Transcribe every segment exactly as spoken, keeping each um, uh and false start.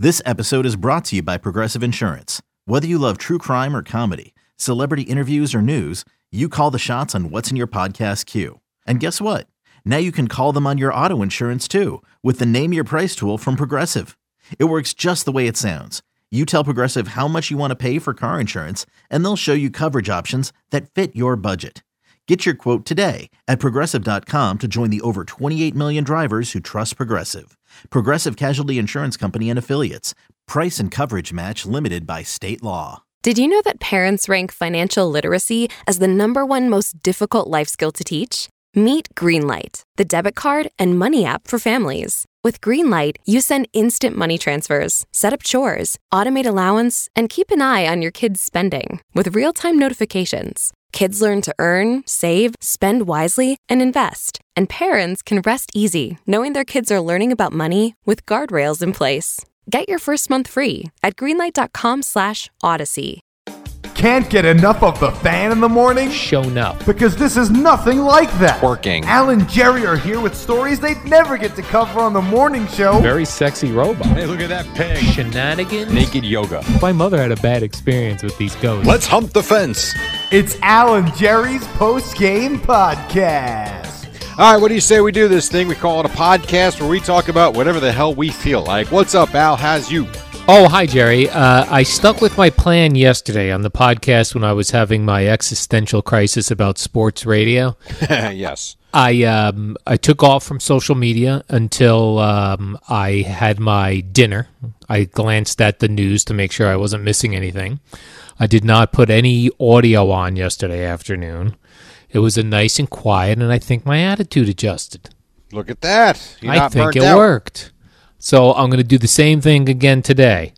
This episode is brought to you by Progressive Insurance. Whether you love true crime or comedy, celebrity interviews or news, you call the shots on what's in your podcast queue. And guess what? Now you can call them on your auto insurance too with the Name Your Price tool from Progressive. It works just the way it sounds. You tell Progressive how much you want to pay for car insurance, and they'll show you coverage options that fit your budget. Get your quote today at Progressive dot com to join the over twenty-eight million drivers who trust Progressive. Progressive Casualty Insurance Company and Affiliates. Price and coverage match limited by state law. Did you know that parents rank financial literacy as the number one most difficult life skill to teach? Meet Greenlight, the debit card and money app for families. With Greenlight, you send instant money transfers, set up chores, automate allowance, and keep an eye on your kids' spending with real-time notifications. Kids learn to earn, save, spend wisely, and invest. And parents can rest easy knowing their kids are learning about money with guardrails in place. Get your first month free at greenlight.com slash odyssey. Can't get enough of the fan in the morning? Shown up. Because this is nothing like that. Working. Al and Jerry are here with stories they'd never get to cover on the morning show. Very sexy robot. Hey, look at that pig. Shenanigans. Naked yoga. My mother had a bad experience with these ghosts. Let's hump the fence. It's Al and Jerry's post-game podcast. All right, what do you say we do this thing? We call it a podcast where we talk about whatever the hell we feel like. What's up, Al? How's you? Oh, hi, Jerry. Uh, I stuck with my plan yesterday on the podcast when I was having my existential crisis about sports radio. Yes. I um, I took off from social media until um, I had my dinner. I glanced at the news to make sure I wasn't missing anything. I did not put any audio on yesterday afternoon. It was a nice and quiet, and I think my attitude adjusted. Look at that. You're I not think burnt it out. worked. So I'm going to do the same thing again today.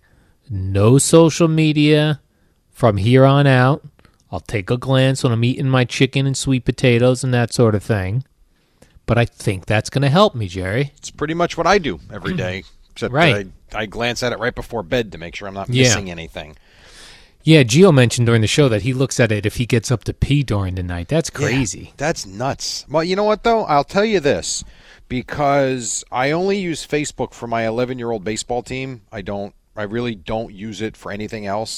No social media from here on out. I'll take a glance when I'm eating my chicken and sweet potatoes and that sort of thing. But I think that's going to help me, Jerry. It's pretty much what I do every day, except Right. that I, I glance at it right before bed to make sure I'm not Yeah. missing anything. Yeah, Gio mentioned during the show that he looks at it if he gets up to pee during the night. That's crazy. Yeah, that's nuts. Well, you know what, though? I'll tell you this. Because I only use Facebook for my eleven-year-old baseball team. I don't. I really don't use it for anything else.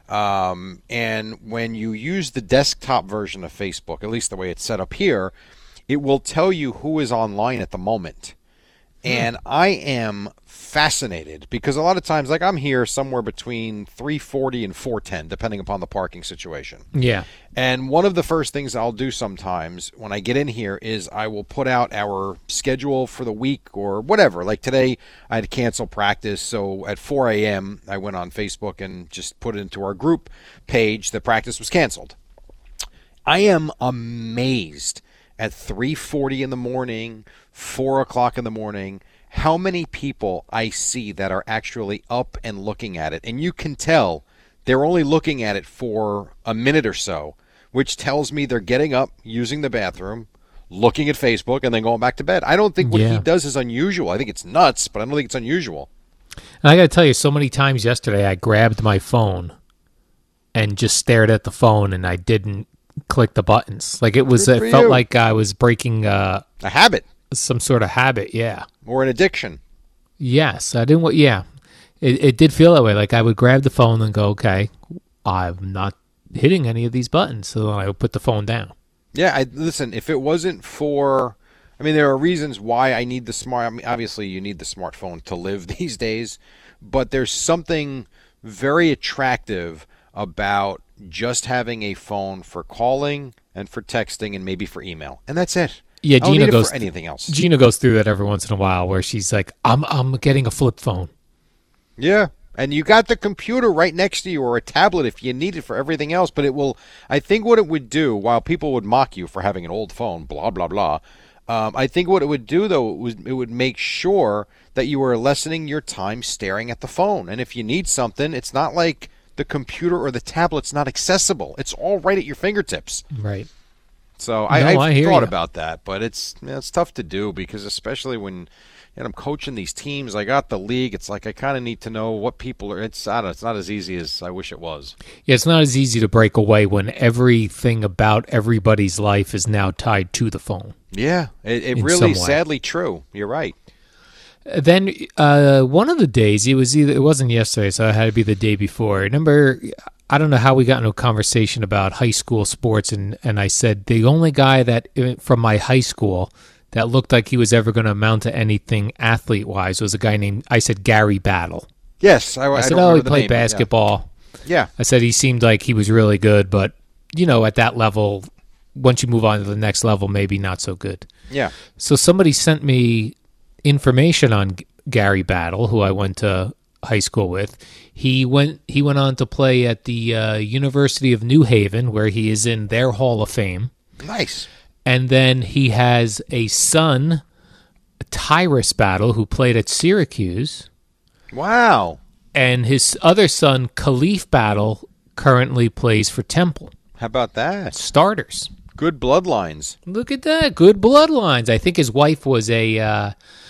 Um, and when you use the desktop version of Facebook, at least the way it's set up here, it will tell you who is online at the moment. And I am fascinated because a lot of times, like I'm here somewhere between three forty and four ten, depending upon the parking situation. Yeah. And one of the first things I'll do sometimes when I get in here is I will put out our schedule for the week or whatever. Like today, I had to cancel practice. So at four a.m., I went on Facebook and just put it into our group page that practice was canceled. I am amazed at three forty in the morning, four o'clock in the morning, how many people I see that are actually up and looking at it. And you can tell they're only looking at it for a minute or so, which tells me they're getting up, using the bathroom, looking at Facebook, and then going back to bed. I don't think what Yeah. he does is unusual. I think it's nuts, but I don't think it's unusual. And I got to tell you, so many times yesterday I grabbed my phone and just stared at the phone and I didn't click the buttons. Like it was, Good it for felt you. like I was breaking uh, A habit some sort of habit. Yeah. or an addiction. Yes. I didn't want, yeah. It, it did feel that way. Like I would grab the phone and go, okay, I'm not hitting any of these buttons. So then I would put the phone down. Yeah, I, listen, if it wasn't for, I mean, there are reasons why I need the smart, I mean, obviously you need the smartphone to live these days, but there's something very attractive about just having a phone for calling and for texting and maybe for email. And that's it. Yeah, I don't Gina need it goes for anything else. Gina goes through that every once in a while where she's like, I'm I'm getting a flip phone. Yeah. And you got the computer right next to you or a tablet if you need it for everything else. But it will, I think what it would do, while people would mock you for having an old phone, blah, blah, blah, um, I think what it would do, though, it, was, it would make sure that you were lessening your time staring at the phone. And if you need something, it's not like the computer or the tablet's not accessible. It's all right at your fingertips. Right. So I, No, I've I hear thought ya. about that, but it's you know, it's tough to do because especially when and I'm coaching these teams. I got the league. It's like I kind of need to know what people are. It's I don't know, it's not as easy as I wish it was. Yeah, it's not as easy to break away when everything about everybody's life is now tied to the phone. Yeah, it, it In really some way. sadly true. You're right. Then uh, one of the days, it was either it wasn't yesterday, so it had to be the day before. Remember, I don't know how we got into a conversation about high school sports, and, and I said the only guy that from my high school that looked like he was ever going to amount to anything athlete-wise was a guy named, I said, Gary Battle. Yes. I, I, I said, don't oh, he remember the played name, but basketball. Yeah. yeah. I said he seemed like he was really good, but, you know, at that level, once you move on to the next level, maybe not so good. Yeah. So somebody sent me information on G- Gary Battle, who I went to high school with. He went he went on to play at the uh, University of New Haven, where he is in their Hall of Fame. Nice. And then he has a son, Tyrus Battle, who played at Syracuse. Wow. And his other son, Khalif Battle, currently plays for Temple. How about that? Starters. Good bloodlines. Look at that. Good bloodlines. I think his wife was a uh,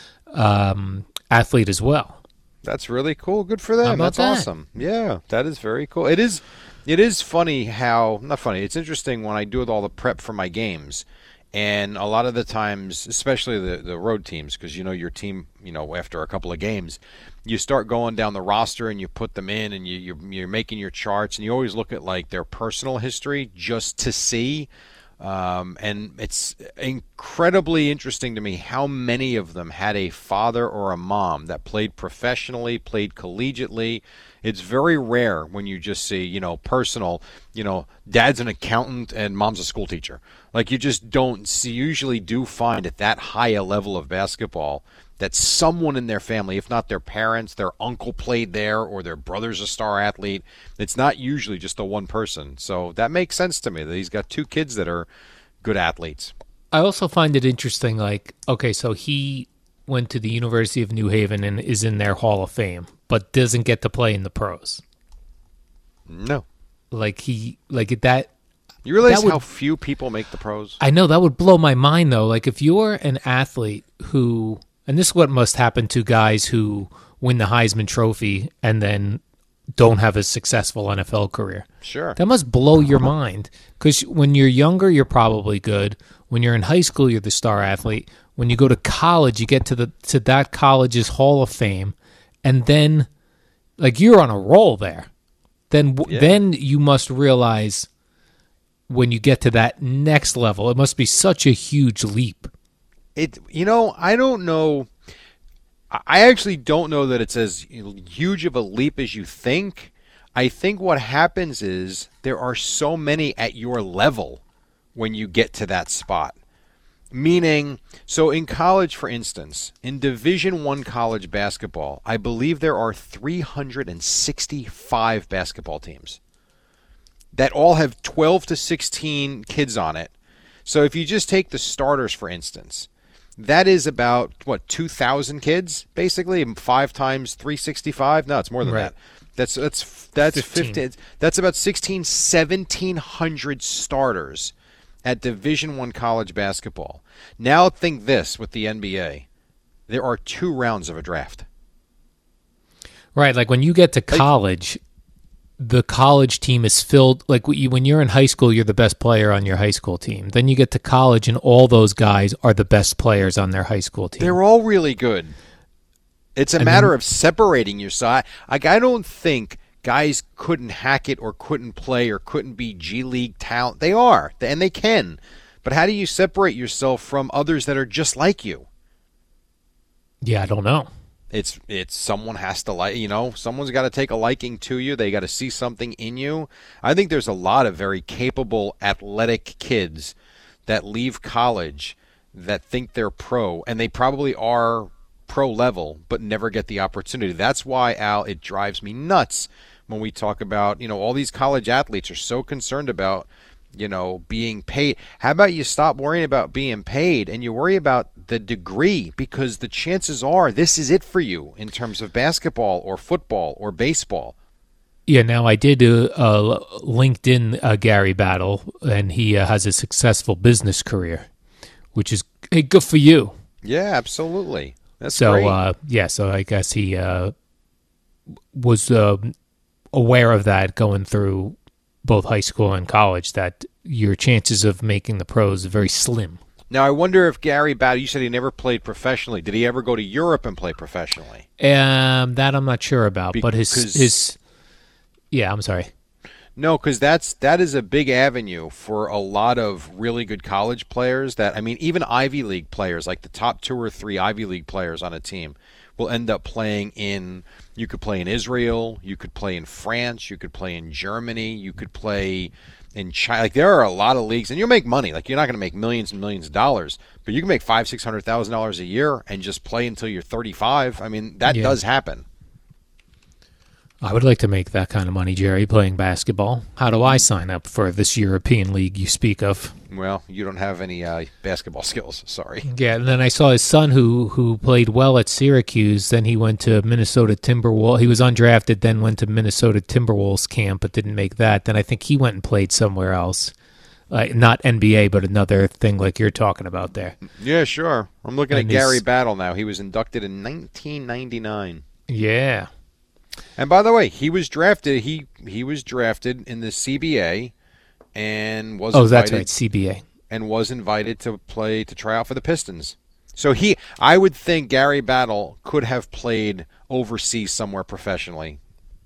um, athlete as well. That's really cool. Good for them. How about That's that? awesome. Yeah, that is very cool. It is it is funny how, not funny, it's interesting when I do all the prep for my games. And a lot of the times, especially the, the road teams, because you know your team, you know, after a couple of games, you start going down the roster and you put them in and you, you're, you're making your charts, and you always look at like their personal history just to see. Um, and it's incredibly interesting to me how many of them had a father or a mom that played professionally, played collegiately. It's very rare when you just see, you know, personal, you know, dad's an accountant and mom's a school teacher. Like you just don't see, usually do find at that high a level of basketball that someone in their family, if not their parents, their uncle played there or their brother's a star athlete. It's not usually just the one person. So that makes sense to me that he's got two kids that are good athletes. I also find it interesting, like, okay, so he went to the University of New Haven and is in their Hall of Fame, but doesn't get to play in the pros. No. Like he, like that. You realize that would, how few people make the pros? I know, that would blow my mind, though. Like if you're an athlete who, and this is what must happen to guys who win the Heisman Trophy and then don't have a successful N F L career. Sure. That must blow your mind. Because when you're younger, you're probably good. When you're in high school, you're the star athlete. When you go to college, you get to the to that college's Hall of Fame, and then, like, you're on a roll there. Then, Yeah. then you must realize when you get to that next level, it must be such a huge leap. It, you know, I don't know. I actually don't know that it's as huge of a leap as you think. I think what happens is there are so many at your level when you get to that spot. Meaning, so in college, for instance, in Division One college basketball, I believe there are three hundred sixty-five basketball teams that all have twelve to sixteen kids on it. So if you just take the starters, for instance, that is about, what, two thousand kids, basically? Five times three hundred sixty-five? No, it's more than Right. that. That's that's that's fifteen. fifteen. That's about sixteen, seventeen hundred starters at Division One college basketball. Now think this with the N B A. There are two rounds of a draft. Right, like when you get to college, the college team is filled, like when you're in high school, you're the best player on your high school team. Then you get to college and all those guys are the best players on their high school team. They're all really good. It's a And matter then- of separating your side. Like, I don't think guys couldn't hack it or couldn't play or couldn't be G League talent. They are, and they can. But how do you separate yourself from others that are just like you? Yeah, I don't know. It's it's someone has to like, you know, someone's got to take a liking to you. They got to see something in you. I think there's a lot of very capable athletic kids that leave college that think they're pro, and they probably are pro level, but never get the opportunity. That's why, Al, it drives me nuts when we talk about, you know, all these college athletes are so concerned about, you know, being paid. How about you stop worrying about being paid and you worry about the degree, because the chances are this is it for you in terms of basketball or football or baseball. Yeah, now I did uh, uh, LinkedIn uh, Gary Battle, and he uh, has a successful business career, which is hey, good for you. Yeah, absolutely. That's so, great. uh, yeah, so I guess he uh, was uh, aware of that going through both high school and college, that your chances of making the pros are very slim. Now, I wonder if Gary Battle, you said he never played professionally. Did he ever go to Europe and play professionally? Um, that I'm not sure about, but his Because- his yeah, I'm sorry. No, because that's that is a big avenue for a lot of really good college players. That I mean, even Ivy League players, like the top two or three Ivy League players on a team, will end up playing in. You could play in Israel, you could play in France, you could play in Germany, you could play in China. Like there are a lot of leagues, and you'll make money. Like you're not going to make millions and millions of dollars, but you can make five, six hundred thousand dollars a year and just play until you're thirty-five. I mean, that Yeah. does happen. I would like to make that kind of money, Jerry, playing basketball. How do I sign up for this European league you speak of? Well, you don't have any uh, basketball skills. Sorry. Yeah, and then I saw his son who who played well at Syracuse. Then he went to Minnesota Timberwolves. He was undrafted, then went to Minnesota Timberwolves camp, but didn't make that. Then I think he went and played somewhere else. Uh, not N B A, but another thing like you're talking about there. Yeah, sure. I'm looking And at Gary he's- Battle now. He was inducted in nineteen ninety-nine. Yeah. And by the way, he was drafted. He he was drafted in the C B A, and was Oh, invited, that's right, C B A. and was invited to play to try out for the Pistons. So he, I would think Gary Battle could have played overseas somewhere professionally,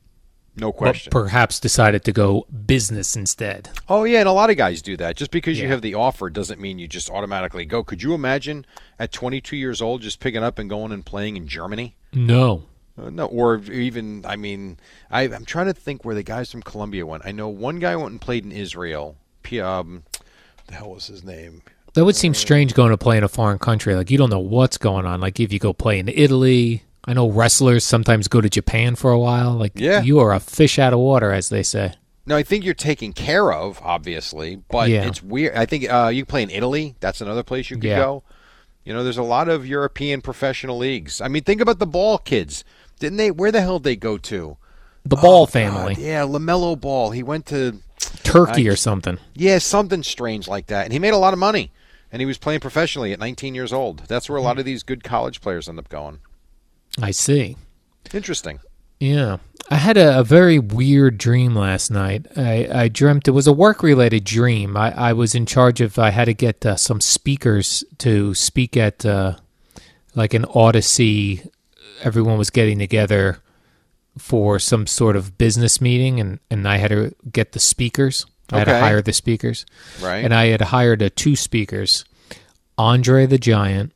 no But question. perhaps decided to go business instead. Oh yeah, and a lot of guys do that. Just because you Yeah. have the offer doesn't mean you just automatically go. Could you imagine at twenty-two years old just picking up and going and playing in Germany? No. Uh, no, or even, I mean, I, I'm trying to think where the guys from Colombia went. I know one guy went and played in Israel. P, um, the hell was his name? That would seem strange going to play in a foreign country. Like, you don't know what's going on. Like, if you go play in Italy, I know wrestlers sometimes go to Japan for a while. Like, Yeah. you are a fish out of water, as they say. No, I think you're taken care of, obviously, but Yeah. it's weird. I think uh, you can play in Italy. That's another place you could Yeah. go. You know, there's a lot of European professional leagues. I mean, think about the ball kids. Didn't they? Where the hell did they go to? The Ball Oh, family. God, yeah, LaMelo Ball. He went to, Turkey I- or something. yeah, something strange like that. And he made a lot of money. And he was playing professionally at nineteen years old. That's where a lot of these good college players end up going. I see. Interesting. Yeah. I had a, a very weird dream last night. I, I dreamt it was a work-related dream. I, I was in charge of, I had to get uh, some speakers to speak at uh, like an Odyssey. Everyone was getting together for some sort of business meeting, and, and I had to get the speakers. I had to Okay. hire the speakers. Right. And I had hired uh, two speakers, Andre the Giant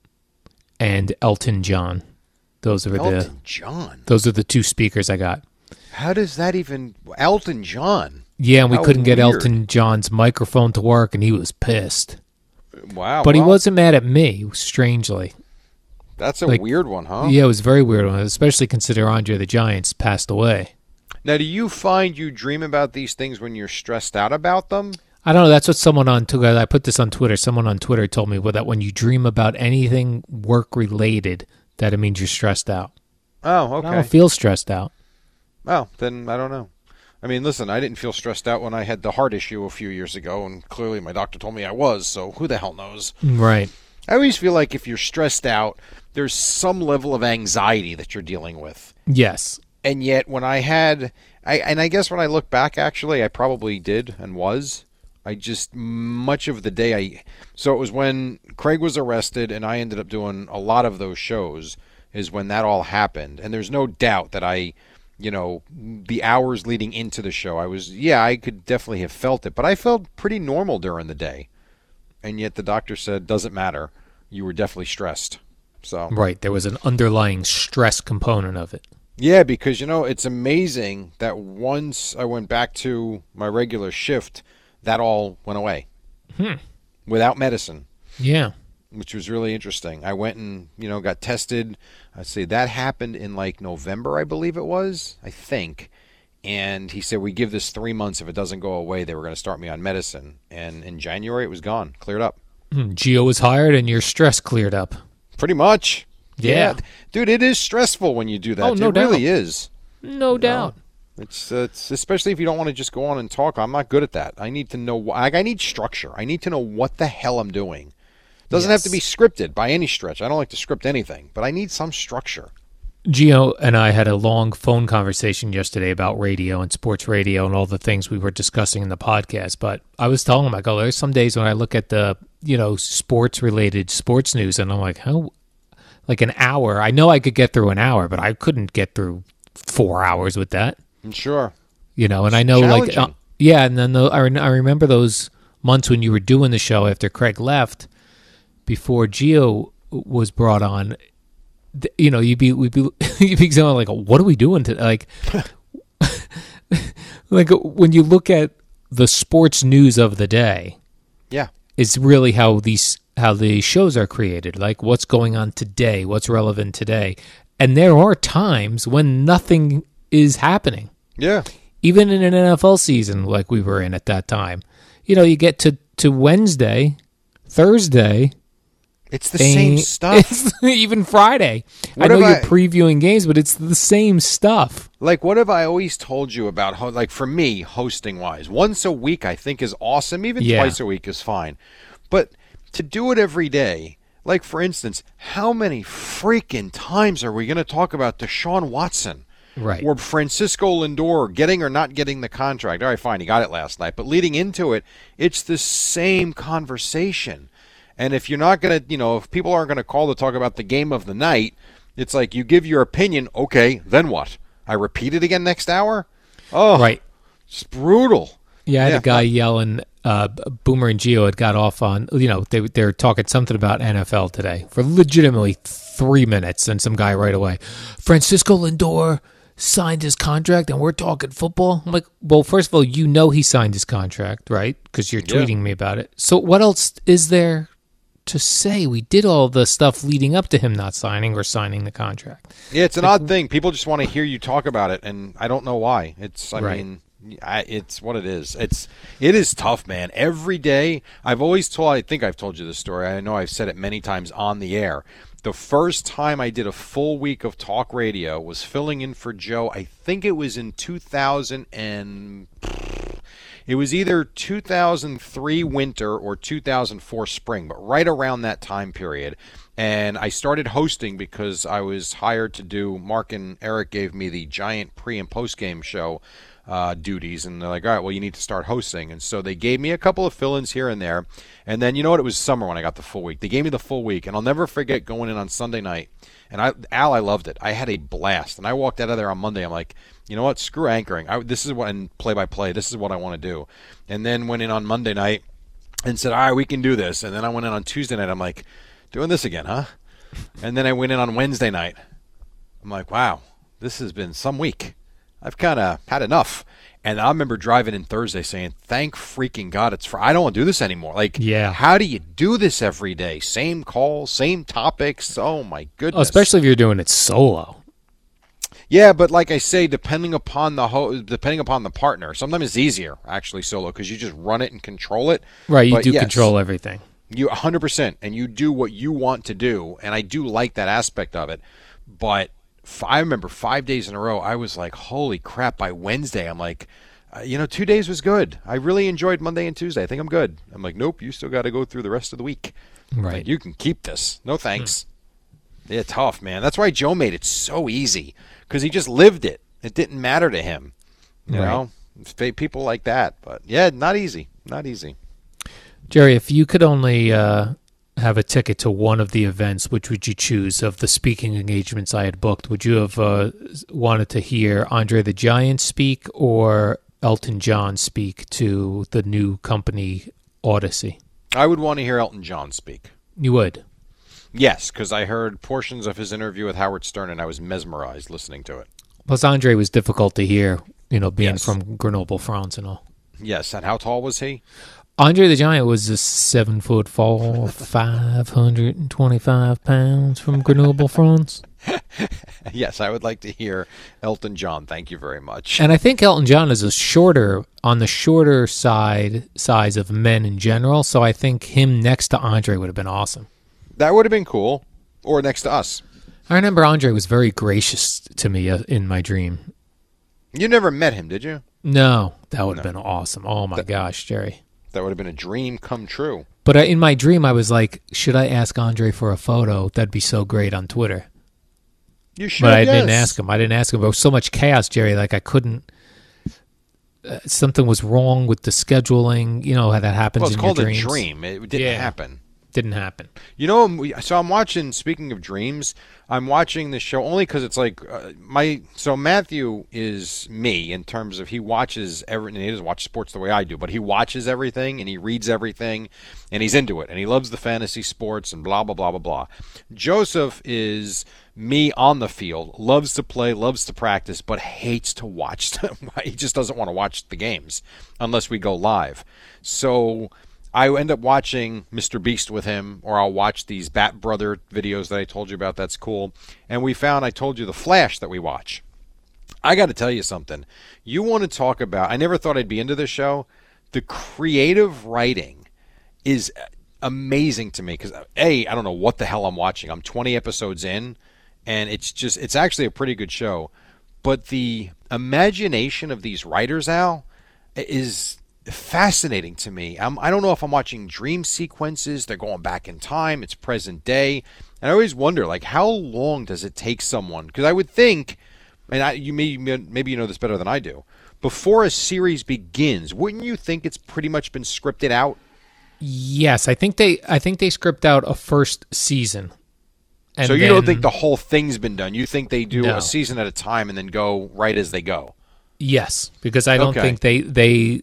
and Elton John. Those are the Elton John. those are the two speakers I got. How does that even... Elton John? Yeah, and we How couldn't get weird. Elton John's microphone to work, and he was pissed. Wow. But he well, wasn't mad at me, strangely. That's a like- weird one, huh? Yeah, it was a very weird one, especially consider Andre the Giant's passed away. Now, do you find you dream about these things when you're stressed out about them? I don't know. That's what someone on Twitter, I put this on Twitter. Someone on Twitter told me well, that when you dream about anything work related, that it means you're stressed out. Oh, I okay. don't feel stressed out. Oh, then I don't know. I mean, listen, I didn't feel stressed out when I had the heart issue a few years ago, and clearly my doctor told me I was, so who the hell knows? Right. I always feel like if you're stressed out, there's some level of anxiety that you're dealing with. Yes. And yet when I had, I and I guess when I look back, actually, I probably did and was. I just, much of the day, I, so it was when Craig was arrested and I ended up doing a lot of those shows is when that all happened. And there's no doubt that I, you know, the hours leading into the show, I was, yeah, I could definitely have felt it, but I felt pretty normal during the day. And yet the doctor said, doesn't matter. You were definitely stressed. So, Right. There was an underlying stress component of it. yeah, because, you know, it's amazing that once I went back to my regular shift, that all went away Hmm. without medicine, Yeah. which was really interesting. I went and, you know, got tested. I'd say that happened in like November, I believe it was, I think. And he said, we give this three months. If it doesn't go away, they were going to start me on medicine. And in January, it was gone, cleared up. Hmm. Gio was hired and your stress cleared up. Pretty much. Yeah. Dude, it is stressful when you do that. Oh, no it really doubt. is. No doubt. It's, uh, it's especially if you don't want to just go on and talk. I'm not good at that. I need to know. Like, I need structure. I need to know what the hell I'm doing. It doesn't have to be Yes. scripted by any stretch. I don't like to script anything, but I need some structure. Gio and I had a long phone conversation yesterday about radio and sports radio and all the things we were discussing in the podcast. But I was telling him, I go, there's some days when I look at the, you know, sports related sports news and I'm like, how, like an hour. I know I could get through an hour, but I couldn't get through four hours with that. Sure. You know, and I know like, uh, yeah. And then the, I, I remember those months when you were doing the show after Craig left, before Gio was brought on. You know, you'd be, we'd be, you'd be someone like, what are we doing today? Like, like when you look at the sports news of the day, yeah, it's really how these, how the shows are created. Like, what's going on today? What's relevant today? And there are times when nothing is happening. Yeah, even in an N F L season like we were in at that time. You know, you get to to Wednesday, Thursday. It's the same stuff. It's even Friday. What I know you're I, previewing games, but it's the same stuff. Like, what have I always told you about, ho- like, for me, hosting-wise? Once a week, I think, is awesome. Even yeah. twice a week is fine. But to do it every day, like, for instance, how many freaking times are we going to talk about Deshaun Watson? Right. Or Francisco Lindor getting or not getting the contract? All right, fine, he got it last night. But leading into it, it's the same conversation. And if you're not going to, you know, if people aren't going to call to talk about the game of the night, it's like you give your opinion, okay, then what? I repeat it again next hour? Oh, right. It's brutal. Yeah, I had yeah. a guy yelling, uh, Boomer and Gio had got off on, you know, they, they were talking something about N F L today for legitimately three minutes, and some guy right away, Francisco Lindor signed his contract and we're talking football. I'm like, well, first of all, you know he signed his contract, right? Because you're tweeting yeah. me about it. So what else is there to say? We did all the stuff leading up to him not signing or signing the contract. Yeah, it's an like, odd thing. People just want to hear you talk about it, and I don't know why. It's, I right. mean, I, it's what it is. It's, it is tough, man. Every day, I've always told, I think I've told you this story. I know I've said it many times on the air. The first time I did a full week of talk radio was filling in for Joe. I think it was in two thousand and it was either two thousand three winter or two thousand four spring, but right around that time period. And I started hosting because I was hired to do, Mark and Eric gave me the giant pre- and post-game show uh, duties. And they're like, all right, well, you need to start hosting. And so they gave me a couple of fill-ins here and there. And then, you know what, it was summer when I got the full week. They gave me the full week. And I'll never forget going in on Sunday night. And I, Al, I loved it. I had a blast. And I walked out of there on Monday. I'm like, you know what, screw anchoring. I, this is what, and play-by-play, this is what I want to do. And then went in on Monday night and said, all right, we can do this. And then I went in on Tuesday night. I'm like, doing this again, huh? And then I went in on Wednesday night. I'm like, wow, this has been some week. I've kind of had enough. And I remember driving in Thursday saying, thank freaking God it's Friday. I don't want to do this anymore. Like, yeah. How do you do this every day? Same calls, same topics. Oh, my goodness. Especially if you're doing it solo. Yeah, but like I say, depending upon the ho- depending upon the partner, sometimes it's easier, actually, solo, because you just run it and control it. Right, you but do yes, control everything. You one hundred percent, and you do what you want to do, and I do like that aspect of it. But f- I remember five days in a row, I was like, holy crap, by Wednesday, I'm like, uh, you know, two days was good. I really enjoyed Monday and Tuesday. I think I'm good. I'm like, nope, you still got to go through the rest of the week. Right. Like, you can keep this. No thanks. Hmm. Yeah, tough, man. That's why Joe made it so easy, because he just lived it. It didn't matter to him. You right. know, people like that. But, yeah, not easy. Not easy. Jerry, if you could only uh, have a ticket to one of the events, which would you choose of the speaking engagements I had booked? Would you have uh, wanted to hear Andre the Giant speak or Elton John speak to the new company Odyssey? I would want to hear Elton John speak. You would? Yes, because I heard portions of his interview with Howard Stern, and I was mesmerized listening to it. Plus, Andre was difficult to hear, you know, being yes. from Grenoble, France and all. Yes, and how tall was he? Andre the Giant was a seven foot four, five hundred and twenty-five pounds from Grenoble, France. Yes, I would like to hear Elton John. Thank you very much. And I think Elton John is a shorter, on the shorter side, size of men in general. So I think him next to Andre would have been awesome. That would have been cool. Or next to us. I remember Andre was very gracious to me uh, in my dream. You never met him, did you? No, that would have No. been awesome. Oh my that, gosh, Jerry. That would have been a dream come true. But uh, in my dream, I was like, should I ask Andre for a photo? That'd be so great on Twitter. You should, but I yes. didn't ask him. I didn't ask him. There was so much chaos, Jerry. Like I couldn't. Uh, something was wrong with the scheduling. You know how that happens. Well, it's in called your a dreams. dream. It didn't Yeah. happen. Didn't happen. You know, so I'm watching, speaking of dreams, I'm watching this show only because it's like, uh, my, so Matthew is me in terms of he watches everything. He doesn't watch sports the way I do, but he watches everything and he reads everything and he's into it and he loves the fantasy sports and blah, blah, blah, blah, blah. Joseph is me on the field, loves to play, loves to practice, but hates to watch them. He just doesn't want to watch the games unless we go live. So I end up watching Mister Beast with him, or I'll watch these Bat Brother videos that I told you about. That's cool. And we found, I told you, The Flash that we watch. I got to tell you something. You want to talk about, I never thought I'd be into this show. The creative writing is amazing to me because, A, I don't know what the hell I'm watching. I'm twenty episodes in, and it's just, it's actually a pretty good show. But the imagination of these writers, Al, is fascinating to me. I'm, I don't know if I'm watching dream sequences. They're going back in time. It's present day. And I always wonder, like, how long does it take someone? Because I would think, and I, you may, maybe you know this better than I do, before a series begins, wouldn't you think it's pretty much been scripted out? Yes, I think they. I think they script out a first season. And so you then, don't think the whole thing's been done? You think they do No. a season at a time and then go right as they go? Yes, because I don't Okay. think they they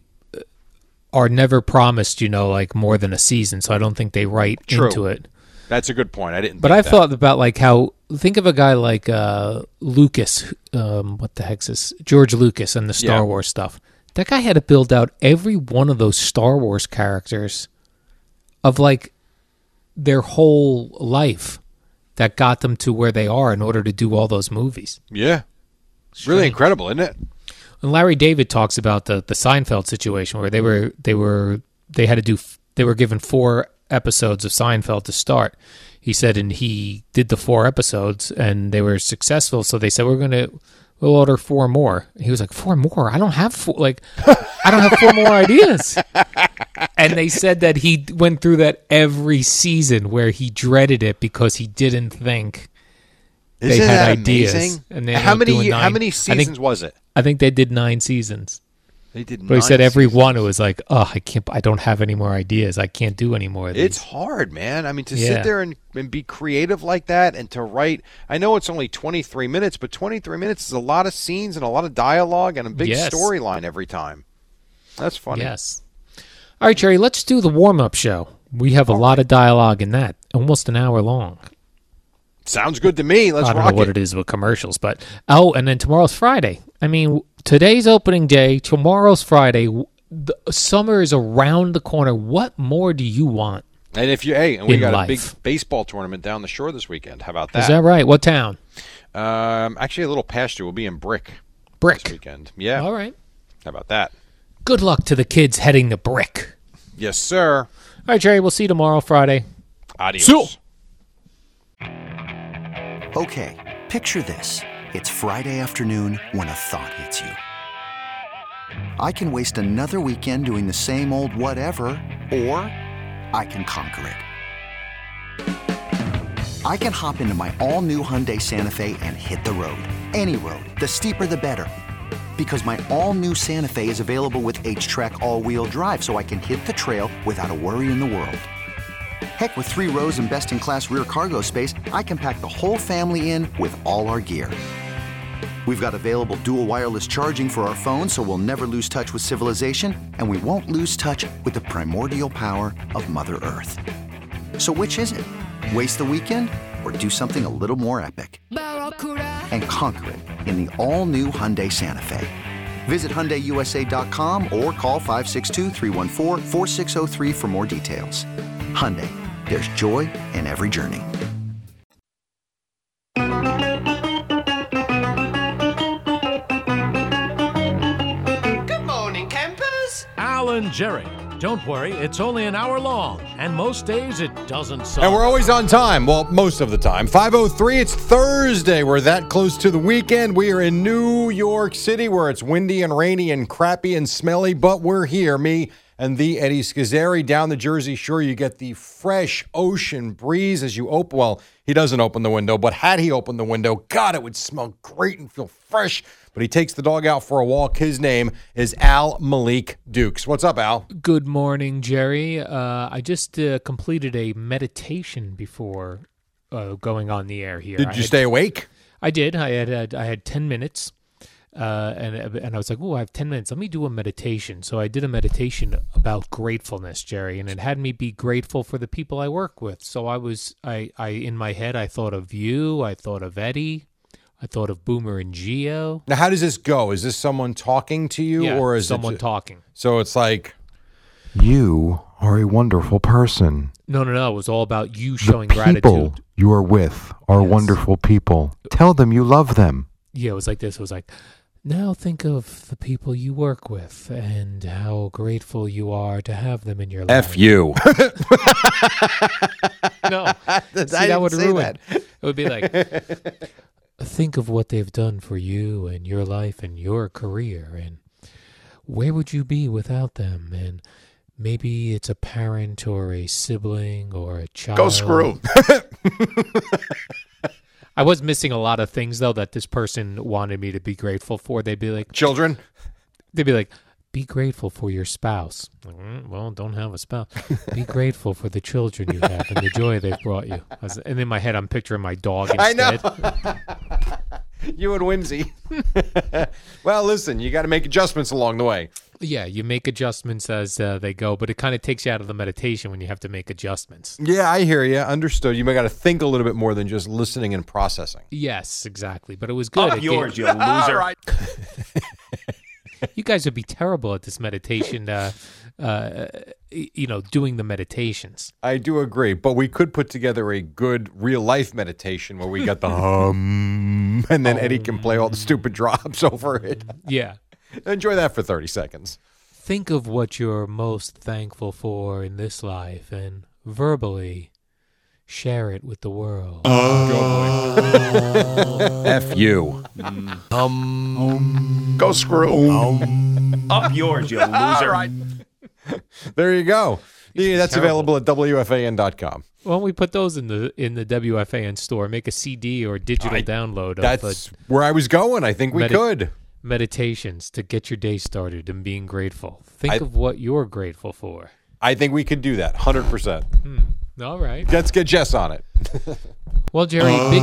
are never promised, you know, like more than a season. So I don't think they write True. into it. That's a good point. I didn't. But think I've that. thought about like how think of a guy like uh, Lucas. Um, what the heck's this? George Lucas and the Star Yeah. Wars stuff. That guy had to build out every one of those Star Wars characters of like their whole life that got them to where they are in order to do all those movies. Yeah, it's really Strange. incredible, isn't it? And Larry David talks about the the Seinfeld situation where they were they were they had to do they were given four episodes of Seinfeld to start. He said, and he did the four episodes, and they were successful. So they said, we're gonna we'll order four more. And he was like, four more? I don't have four. Like, I don't have four more ideas. And they said that he went through that every season where he dreaded it because he didn't think they Isn't had that ideas. amazing? And they how ended up doing many how nine- many I seasons think, was it? I think they did nine seasons. They did. But he said nine every seasons. one, it was like, oh, I can't, I don't have any more ideas. I can't do any more of these. It's hard, man. I mean, to Yeah. sit there and, and be creative like that and to write. I know it's only twenty-three minutes, but twenty-three minutes is a lot of scenes and a lot of dialogue and a big Yes. storyline every time. That's funny. Yes. All right, Jerry, let's do the warm-up show. We have a lot of dialogue in that, almost an hour long. Sounds good to me. Let's I don't rock know what it. it is with commercials, but oh, and then tomorrow's Friday. I mean, today's opening day, tomorrow's Friday. The summer is around the corner. What more do you want? And if you, hey, and we in got life. a big baseball tournament down the shore this weekend. How about that? Is that right? What town? Um, actually, a little pasture. We'll be in Brick this Brick. weekend. Yeah. All right. How about that? Good luck to the kids heading to Brick. Yes, sir. All right, Jerry, we'll see you tomorrow, Friday. Adios. So- Okay, picture this. It's Friday afternoon when a thought hits you. I can waste another weekend doing the same old whatever, or I can conquer it. I can hop into my all-new Hyundai Santa Fe and hit the road. Any road. The steeper, the better. Because my all-new Santa Fe is available with H-Track all-wheel drive, so I can hit the trail without a worry in the world. Heck, with three rows and best-in-class rear cargo space, I can pack the whole family in with all our gear. We've got available dual wireless charging for our phones, so we'll never lose touch with civilization, and we won't lose touch with the primordial power of Mother Earth. So which is it? Waste the weekend or do something a little more epic? And conquer it in the all-new Hyundai Santa Fe. Visit Hyundai U S A dot com or call five six two, three one four, four six zero three for more details. Hyundai, there's joy in every journey. Good morning, campers. Alan Jerry. Don't worry, it's only an hour long, and most days it doesn't suck. And we're always on time. Well, most of the time. five oh three, it's Thursday. We're that close to the weekend. We are in New York City where it's windy and rainy and crappy and smelly, but we're here. Me and the Eddie Schizzeri. Down the Jersey Shore, you get the fresh ocean breeze as you open. Well, he doesn't open the window, but had he opened the window, God, it would smell great and feel fresh. But he takes the dog out for a walk. His name is Al Malik Dukes. What's up, Al? Good morning, Jerry. Uh, I just uh, completed a meditation before uh, going on the air here. Did I you had, stay awake? I did. I had, had I had ten minutes, uh, and and I was like, "Oh, I have ten minutes. Let me do a meditation." So I did a meditation about gratefulness, Jerry, and it had me be grateful for the people I work with. So I was, I, I in my head, I thought of you. I thought of Eddie. I thought of Boomer and Geo. Now, how does this go? Is this someone talking to you, Yeah, or is someone it ju- talking? So it's like, You are a wonderful person. No, no, no. It was all about you showing the people gratitude. you are with are Yes. wonderful people. Tell them you love them. Yeah, it was like this. It was like, now think of the people you work with and how grateful you are to have them in your life. F you. No, see, that would ruin. It would be like, think of what they've done for you and your life and your career, and where would you be without them? And maybe it's a parent or a sibling or a child. Go screw. I was missing a lot of things, though, that this person wanted me to be grateful for. They'd be like, Children? they'd be like, be grateful for your spouse. Like, "Mm, well, don't have a spouse. Be grateful for the children you have and the joy they've brought you." I was, and in my head, I'm picturing my dog instead. I know. You and Whimsy. Well, listen, you got to make adjustments along the way. Yeah, you make adjustments as uh, they go, but it kind of takes you out of the meditation when you have to make adjustments. Yeah, I hear you. Understood. You might got to think a little bit more than just listening and processing. Yes, exactly. But it was good. Up It yours, gave- you loser. You guys would be terrible at this meditation, uh, uh, you know, doing the meditations. I do agree, but we could put together a good real life meditation where we got the hum, and then Eddie can play all the stupid drops over it. Yeah. Enjoy that for thirty seconds. Think of what you're most thankful for in this life and verbally share it with the world. F you. Um, Go screw. Up yours, you loser. There you go. Yeah, that's terrible. available at W F A N dot com. Why don't we put those in the in the W F A N store? Make a C D or digital I- download of That's uh, where I was going. I think we Medi- could. meditations to get your day started and being grateful. Think I- of what you're grateful for. I think we could do that. one hundred percent. All right. Let's get Jess on it. Well, Jerry, big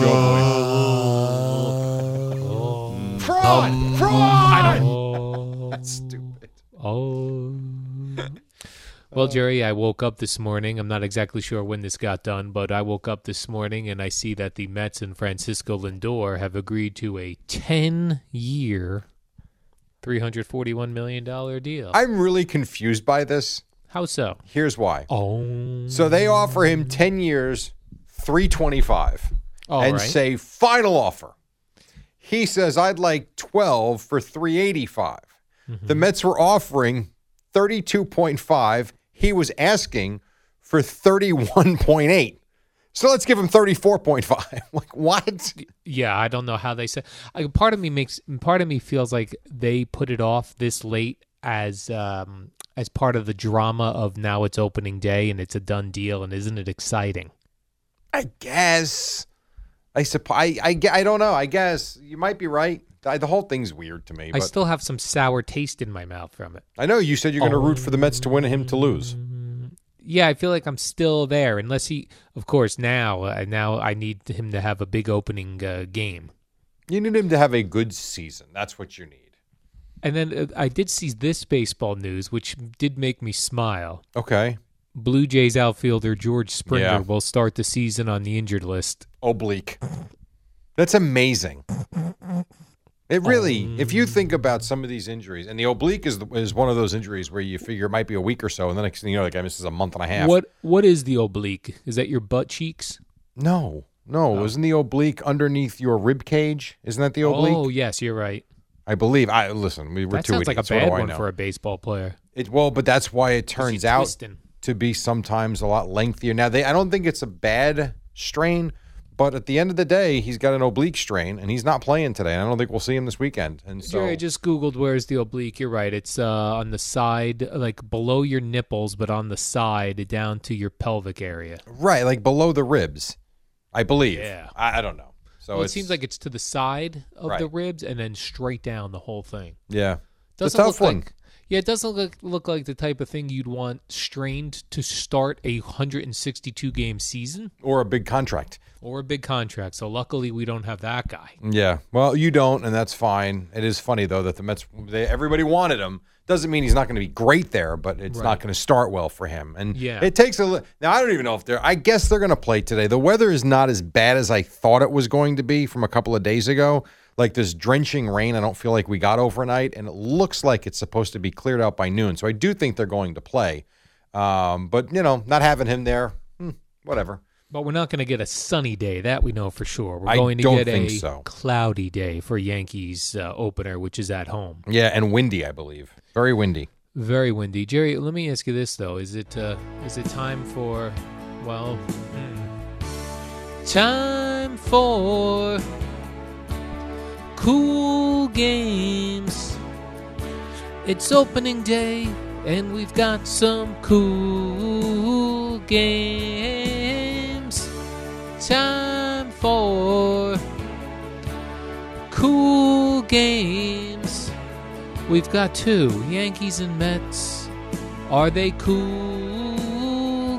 Fraud! Fraud! Oh, That's stupid. oh. Well, Jerry, I woke up this morning. I'm not exactly sure when this got done, but I woke up this morning and I see that the Mets and Francisco Lindor have agreed to a ten-year, three hundred forty-one million dollars deal. I'm really confused by this. How so? Here's why. Oh. So they offer him ten years, three twenty-five, All and right. say final offer. He says, I'd like twelve for three eighty-five. Mm-hmm. The Mets were offering thirty-two point five. He was asking for thirty-one point eight. So let's give him thirty-four point five. Like, what? Yeah, I don't know how they said. I, part of me makes part of me feels like they put it off this late as um, as part of the drama of now it's opening day and it's a done deal, and isn't it exciting? I guess. I suppose. I, I, gue- I don't know. I guess you might be right. I, the whole thing's weird to me. I But still have some sour taste in my mouth from it. I know you said you're going to root for the Mets to win and him to lose. Yeah, I feel like I'm still there, unless he, of course, now uh, now I need him to have a big opening uh, game. You need him to have a good season. That's what you need. And then uh, I did see this baseball news, which did make me smile. Okay. Blue Jays outfielder George Springer Yeah. will start the season on the injured list. Oblique. That's amazing. It really, if you think about some of these injuries, and the oblique is the, is one of those injuries where you figure it might be a week or so, and the next thing you know, the guy misses a month and a half. What What is the oblique? Is that your butt cheeks? No, no. Oh. Isn't the oblique underneath your rib cage? Isn't that the oblique? Oh, yes, you're right. I believe. I listen. We were That two sounds like a idiots. What bad do I one know? for a baseball player. It, well, but that's why it turns you're out twisting. to be sometimes a lot lengthier. Now, they I don't think it's a bad strain, but at the end of the day, he's got an oblique strain, and he's not playing today. I don't think we'll see him this weekend. And so, Jerry, I just Googled where's the oblique. You're right. It's uh, on the side, like below your nipples, but on the side down to your pelvic area. Right, like below the ribs, I believe. Yeah. I, I don't know. So well, it it's, seems like it's to the side of Right. the ribs and then straight down the whole thing. yeah, it's Doesn't a tough look one. like yeah, it doesn't look look like the type of thing you'd want strained to start a one hundred sixty-two game season Or a big contract. or a big contract. So luckily we don't have that guy. Yeah, well, you don't, and that's fine. It is funny though that the Mets, they, everybody wanted him. Doesn't mean he's not going to be great there, but it's Right. not going to start well for him. And Yeah. it takes a li- now. I don't even know if they're. I guess they're going to play today. The weather is not as bad as I thought it was going to be from a couple of days ago. Like this drenching rain, I don't feel like we got overnight, and it looks like it's supposed to be cleared out by noon. So I do think they're going to play. Um, but you know, not having him there, hmm, whatever. But we're not going to get a sunny day. That we know for sure. We're I going to don't get think a so. cloudy day for Yankees uh, opener, which is at home. Yeah, and windy, I believe. Very windy. Very windy. Jerry, let me ask you this though: Is it uh, is it time for well, hmm, time for cool games? It's opening day, and we've got some cool games. Time for cool games. We've got two, Yankees and Mets. Are they cool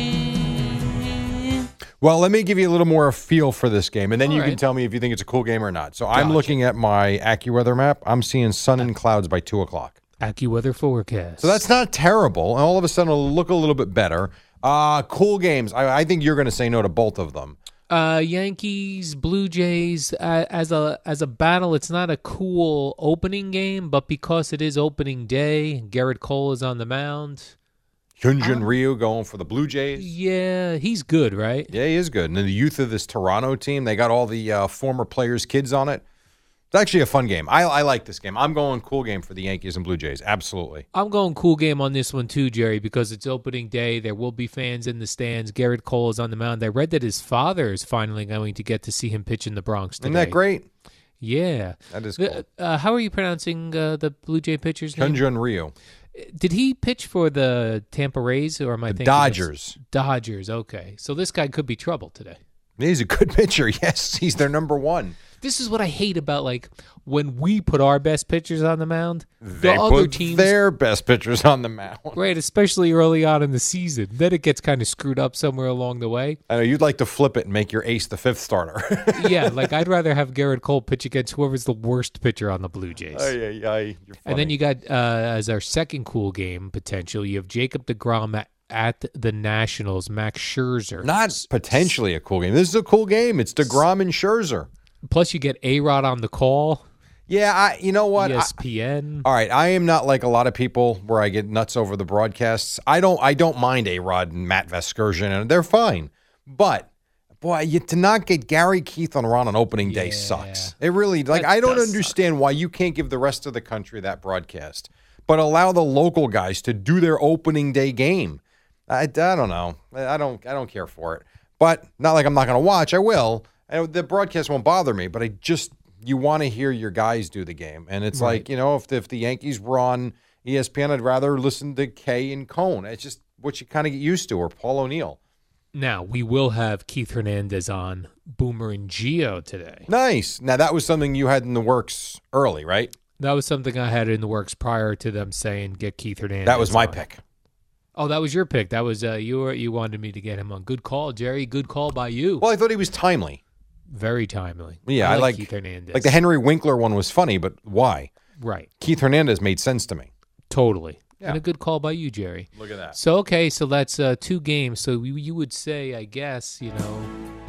games? Well, let me give you a little more feel for this game, and then All you can right. tell me if you think it's a cool game or not. So I'm Gotcha. looking at my AccuWeather map. I'm seeing sun and clouds by two o'clock. AccuWeather forecast. So that's not terrible. And all of a sudden, it'll look a little bit better. Uh, cool games. I, I think you're going to say no to both of them. Uh, Yankees, Blue Jays, uh, as a as a battle, it's not a cool opening game, but because it is opening day, Garrett Cole is on the mound. Hyunjin Ryu going for the Blue Jays. Yeah, he's good, right? Yeah, he is good. And then the youth of this Toronto team, they got all the uh, former players' kids on it. It's actually a fun game. I, I like this game. I'm going cool game for the Yankees and Blue Jays. Absolutely. I'm going cool game on this one too, Jerry, because it's opening day. There will be fans in the stands. Garrett Cole is on the mound. I read that his father is finally going to get to see him pitch in the Bronx today. Isn't that great? Yeah. That is The- cool. Uh, how are you pronouncing uh, the Blue Jay pitcher's name? Hyunjin Ryu. Did he pitch for the Tampa Rays, or am I The thinking Dodgers. it's- Dodgers? Okay, so this guy could be trouble today. He's a good pitcher. Yes, he's their number one. This is what I hate about like when we put our best pitchers on the mound. They the other put teams, their best pitchers on the mound. right, especially early on in the season, then it gets kind of screwed up somewhere along the way. I know you'd like to flip it and make your ace the fifth starter. Yeah, like I'd rather have Garrett Cole pitch against whoever's the worst pitcher on the Blue Jays. Ay, ay, ay, you're funny. And then you got, uh, as our second cool game potential, you have Jacob deGrom at, at the Nationals, Max Scherzer. Not potentially a cool game. This is a cool game. It's DeGrom and Scherzer. Plus, you get A-Rod on the call, Yeah, I. You know what? E I- S P N. all right, I am not like a lot of people where I get nuts over the broadcasts. I don't. I don't mind A Rod and Matt Vasgersian, and they're fine. But boy, you, to not get Gary Keith on Ron on opening day Yeah. sucks. It really like That I don't does understand why you can't give the rest of the country that broadcast, but allow the local guys to do their opening day game. I, I don't know. I I don't. I don't care for it. But not like I'm not going to watch. I will. I, the broadcast won't bother me. But I just you want to hear your guys do the game, and it's Right. like you know if if the Yankees were on E S P N, I'd rather listen to Kay and Cone. It's just what you kind of get used to, or Paul O'Neill. Now, we will have Keith Hernandez on Boomer and Geo today. Nice. Now that was something you had in the works early, right? That was something I had in the works prior to them saying get Keith Hernandez. That was my on. pick. Oh, that was your pick. That was uh, you. Were, you wanted me to get him on. Good call, Jerry. Good call by you. Well, I thought he was timely. Very timely. Yeah, I like, Keith Hernandez. like the Henry Winkler one was funny, but why? Right. Keith Hernandez made sense to me. Totally. Yeah. And a good call by you, Jerry. Look at that. So, okay, so that's uh, two games. So you, you would say, I guess, you know,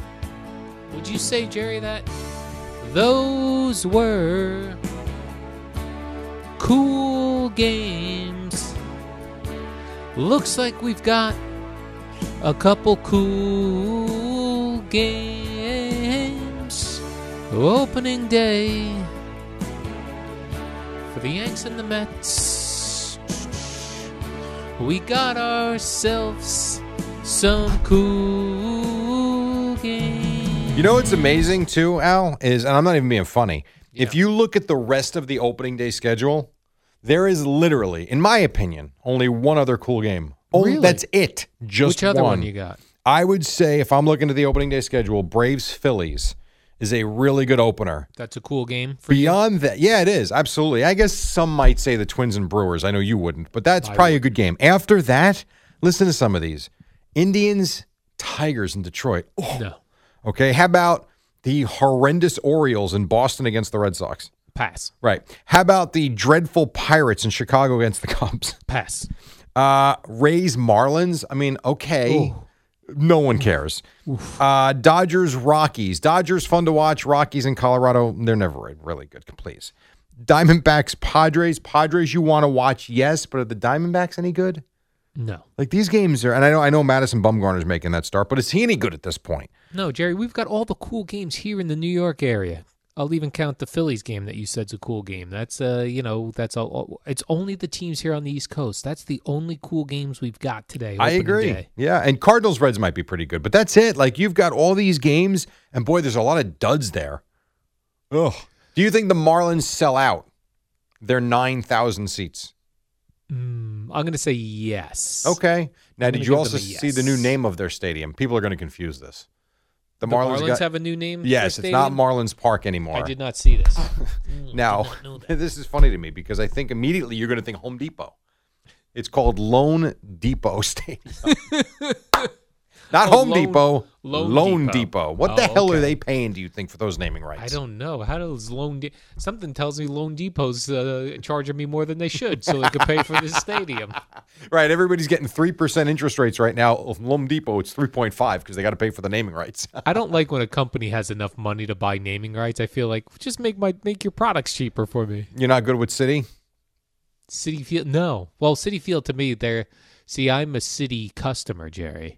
would you say, Jerry, that those were cool games? Looks like we've got a couple cool games. Opening day for the Yanks and the Mets. We got ourselves some cool games. You know what's amazing too, Al, is, and I'm not even being funny, Yeah. if you look at the rest of the opening day schedule, there is literally, in my opinion, only one other cool game. Only, Really? That's it. Just Which other one. one you got? I would say if I'm looking at the opening day schedule, Braves Phillies is a really good opener. That's a cool game for you? Beyond that, yeah, it is. Absolutely. I guess some might say the Twins and Brewers. I know you wouldn't, but that's I probably a would. good game. After that, listen to some of these. Indians, Tigers in Detroit. Oh, No. okay. How about the horrendous Orioles in Boston against the Red Sox? Pass. Right. How about the dreadful Pirates in Chicago against the Cubs? Pass. Uh, Rays, Marlins. I mean, okay. Ooh. No one cares. Uh, Dodgers, Rockies. Dodgers, fun to watch. Rockies in Colorado, they're never really good. Please. Diamondbacks, Padres. Padres you want to watch, yes, but are the Diamondbacks any good? No. Like these games are, and I know I know Madison Bumgarner's making that start, but is he any good at this point? No, Jerry, we've got all the cool games here in the New York area. I'll even count the Phillies game that you said's a cool game. That's uh, you know, that's all. It's only the teams here on the East Coast. That's the only cool games we've got today. I opening agree. day. Yeah, and Cardinals Reds might be pretty good, but that's it. Like you've got all these games, and boy, there's a lot of duds there. Ugh. Do you think the Marlins sell out their nine thousand seats? Mm, I'm going to say yes. Okay. Now, I'm did gonna you give also them a see the new yes. name of their stadium? People are going to confuse this. The, The Marlins, Marlins, got, have a new name? for Yes, their it's not stadium? Marlins Park anymore. I did not see this. Mm, Now, did not know that. this is funny to me because I think immediately you're going to think Home Depot. It's called Lone Depot Stadium. Not Oh, Home Lone- Depot, Lone Lone Depot. Depot. What the Oh, hell are okay. they paying, do you think, for those naming rights? I don't know. How does Lone De- Something tells me Lone Depot's uh, charging me more than they should so they could pay for this stadium. Right, everybody's getting three percent interest rates right now. Home Depot, it's three point five because they got to pay for the naming rights. I don't like when a company has enough money to buy naming rights. I feel like just make my make your products cheaper for me. You're not good with City? City Field, no. Well, City Field to me, they're see, I'm a City customer, Jerry,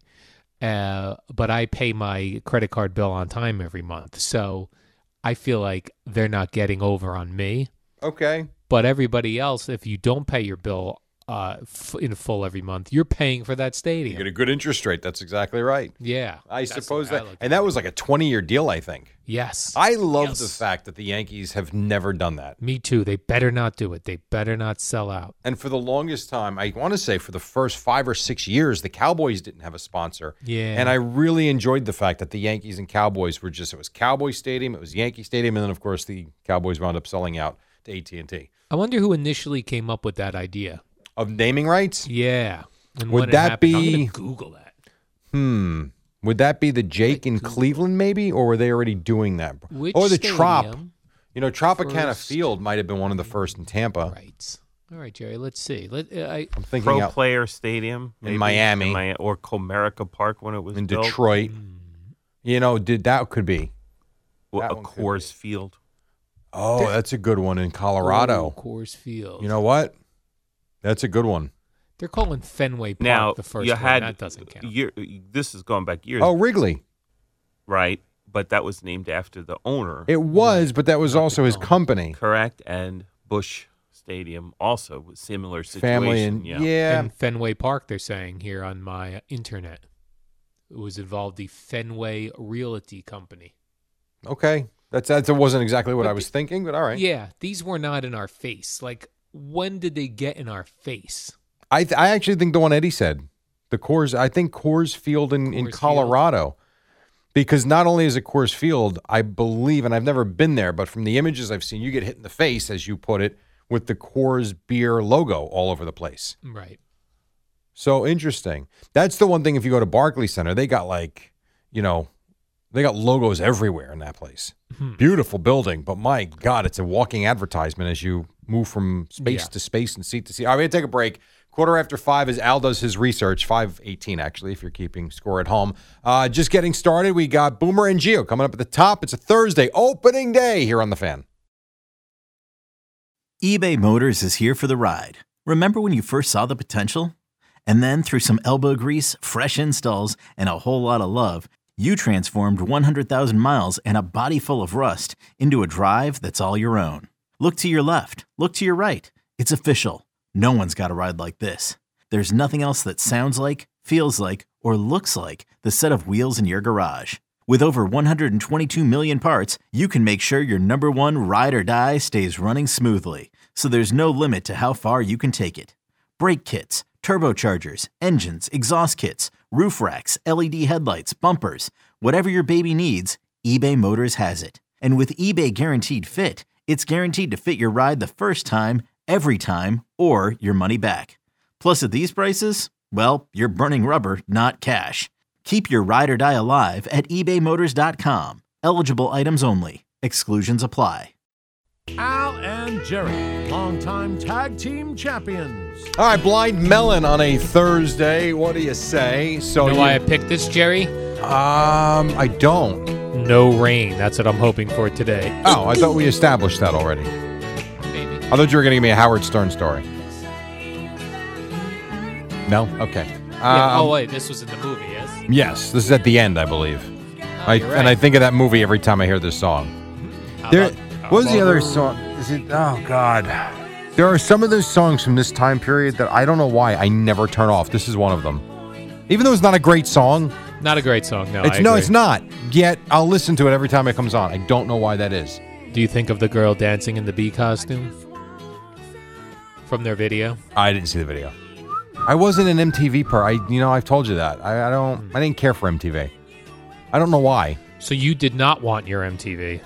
uh, but I pay my credit card bill on time every month, so I feel like they're not getting over on me. Okay. But everybody else, if you don't pay your bill uh, f- in full every month, you're paying for that You stadium. get a good interest rate. That's exactly right. Yeah, I that's the suppose way I that. look And at that it. was like a twenty-year deal, I think. Yes. I love Yes. the fact that the Yankees have never done that. Me too. They better not do it. They better not sell out. And for the longest time, I want to say for the first five or six years, the Cowboys didn't have a sponsor. Yeah. And I really enjoyed the fact that the Yankees and Cowboys were just, it was Cowboy Stadium, it was Yankee Stadium, and then, of course, the Cowboys wound up selling out to A T and T. I wonder who initially came up with that idea. Of naming rights? Yeah. And Would when it that happened. I'm be- gonna Google that. Hmm. Would that be the Jake in Cleveland, maybe? Or were they already doing that? Which or the stadium Trop. You know, Tropicana first- Field might have been one of the first in Tampa. Right. All right, Jerry. Let's see. Let uh, I I'm thinking Pro out Player Stadium maybe, Miami. in Mi- or Comerica Park when it was in built. Detroit. You know, did that could be. Well, That a one could Coors Field. Oh, that's a good one in Colorado. Oh, Coors Field. You know what? That's a good one. They're calling Fenway Park Now the first you one. had That doesn't count. Year, this is going back years, Oh, Wrigley. right? But that was named after the owner, It was, but that was Not the also his Dome. company. correct? And Bush Stadium also was similar situation. Family and yeah. yeah. And Fenway Park, they're saying here on my uh, internet, it was involved the Fenway Realty Company. Okay. That's that wasn't exactly what But I was the- thinking, but all right. Yeah, these were not in our face. Like, when did they get in our face? I th- I actually think the one Eddie said, the Coors, I think Coors Field in, in Coors Field. Colorado. Because not only is it Coors Field, I believe, and I've never been there, but from the images I've seen, you get hit in the face, as you put it, with the Coors beer logo all over the place. Right. So interesting. That's the one thing. If you go to Barclays Center, they got like, you know, they got logos everywhere in that place. Hmm. Beautiful building, but my God, it's a walking advertisement as you move from space Yeah. to space and seat to seat. All right, we're going to take a break. Quarter after five as Al does his research, five eighteen actually, if you're keeping score at home. Uh, just getting started. We got Boomer and Gio coming up at the top. It's a Thursday, opening day here on The Fan. eBay Motors is here for the ride. Remember when you first saw the potential? And then through some elbow grease, fresh installs, and a whole lot of love, you transformed one hundred thousand miles and a body full of rust into a drive that's all your own. Look to your left. Look to your right. It's official. No one's got a ride like this. There's nothing else that sounds like, feels like, or looks like the set of wheels in your garage. With over one hundred twenty-two million parts, you can make sure your number one ride or die stays running smoothly, so there's no limit to how far you can take it. Brake kits, turbochargers, engines, exhaust kits, roof racks, L E D headlights, bumpers, whatever your baby needs, eBay Motors has it. And with eBay Guaranteed Fit, it's guaranteed to fit your ride the first time, every time, or your money back. Plus, at these prices, well, you're burning rubber, not cash. Keep your ride or die alive at ebay motors dot com. Eligible items only. Exclusions apply. Al and Jerry, longtime tag team champions. All right, Blind Melon on a Thursday. What do you say? So You know you, why I picked this, Jerry? Um, I don't. No rain. That's what I'm hoping for today. Oh, I thought we established that already. Maybe. I thought you were going to give me a Howard Stern story. No? Okay. Yeah, Um, oh, wait. This was in the movie, yes? Yes, this is at the end, I believe. I, you're right. And I think of that movie every time I hear this song. How There, about- how what was the about- other song? Is it? Oh God, there are some of those songs from this time period that I don't know why I never turn off. This is one of them. Even though it's not a great song, Not a great song, no. it's I no, agree. it's not. Yet I'll listen to it every time it comes on. I don't know why that is. Do you think of the girl dancing in the bee costume from their video? I didn't see the video. I wasn't an M T V per. I, you know, I've told you that. I, I don't. I didn't care for M T V. I don't know why. So you did not want your M T V.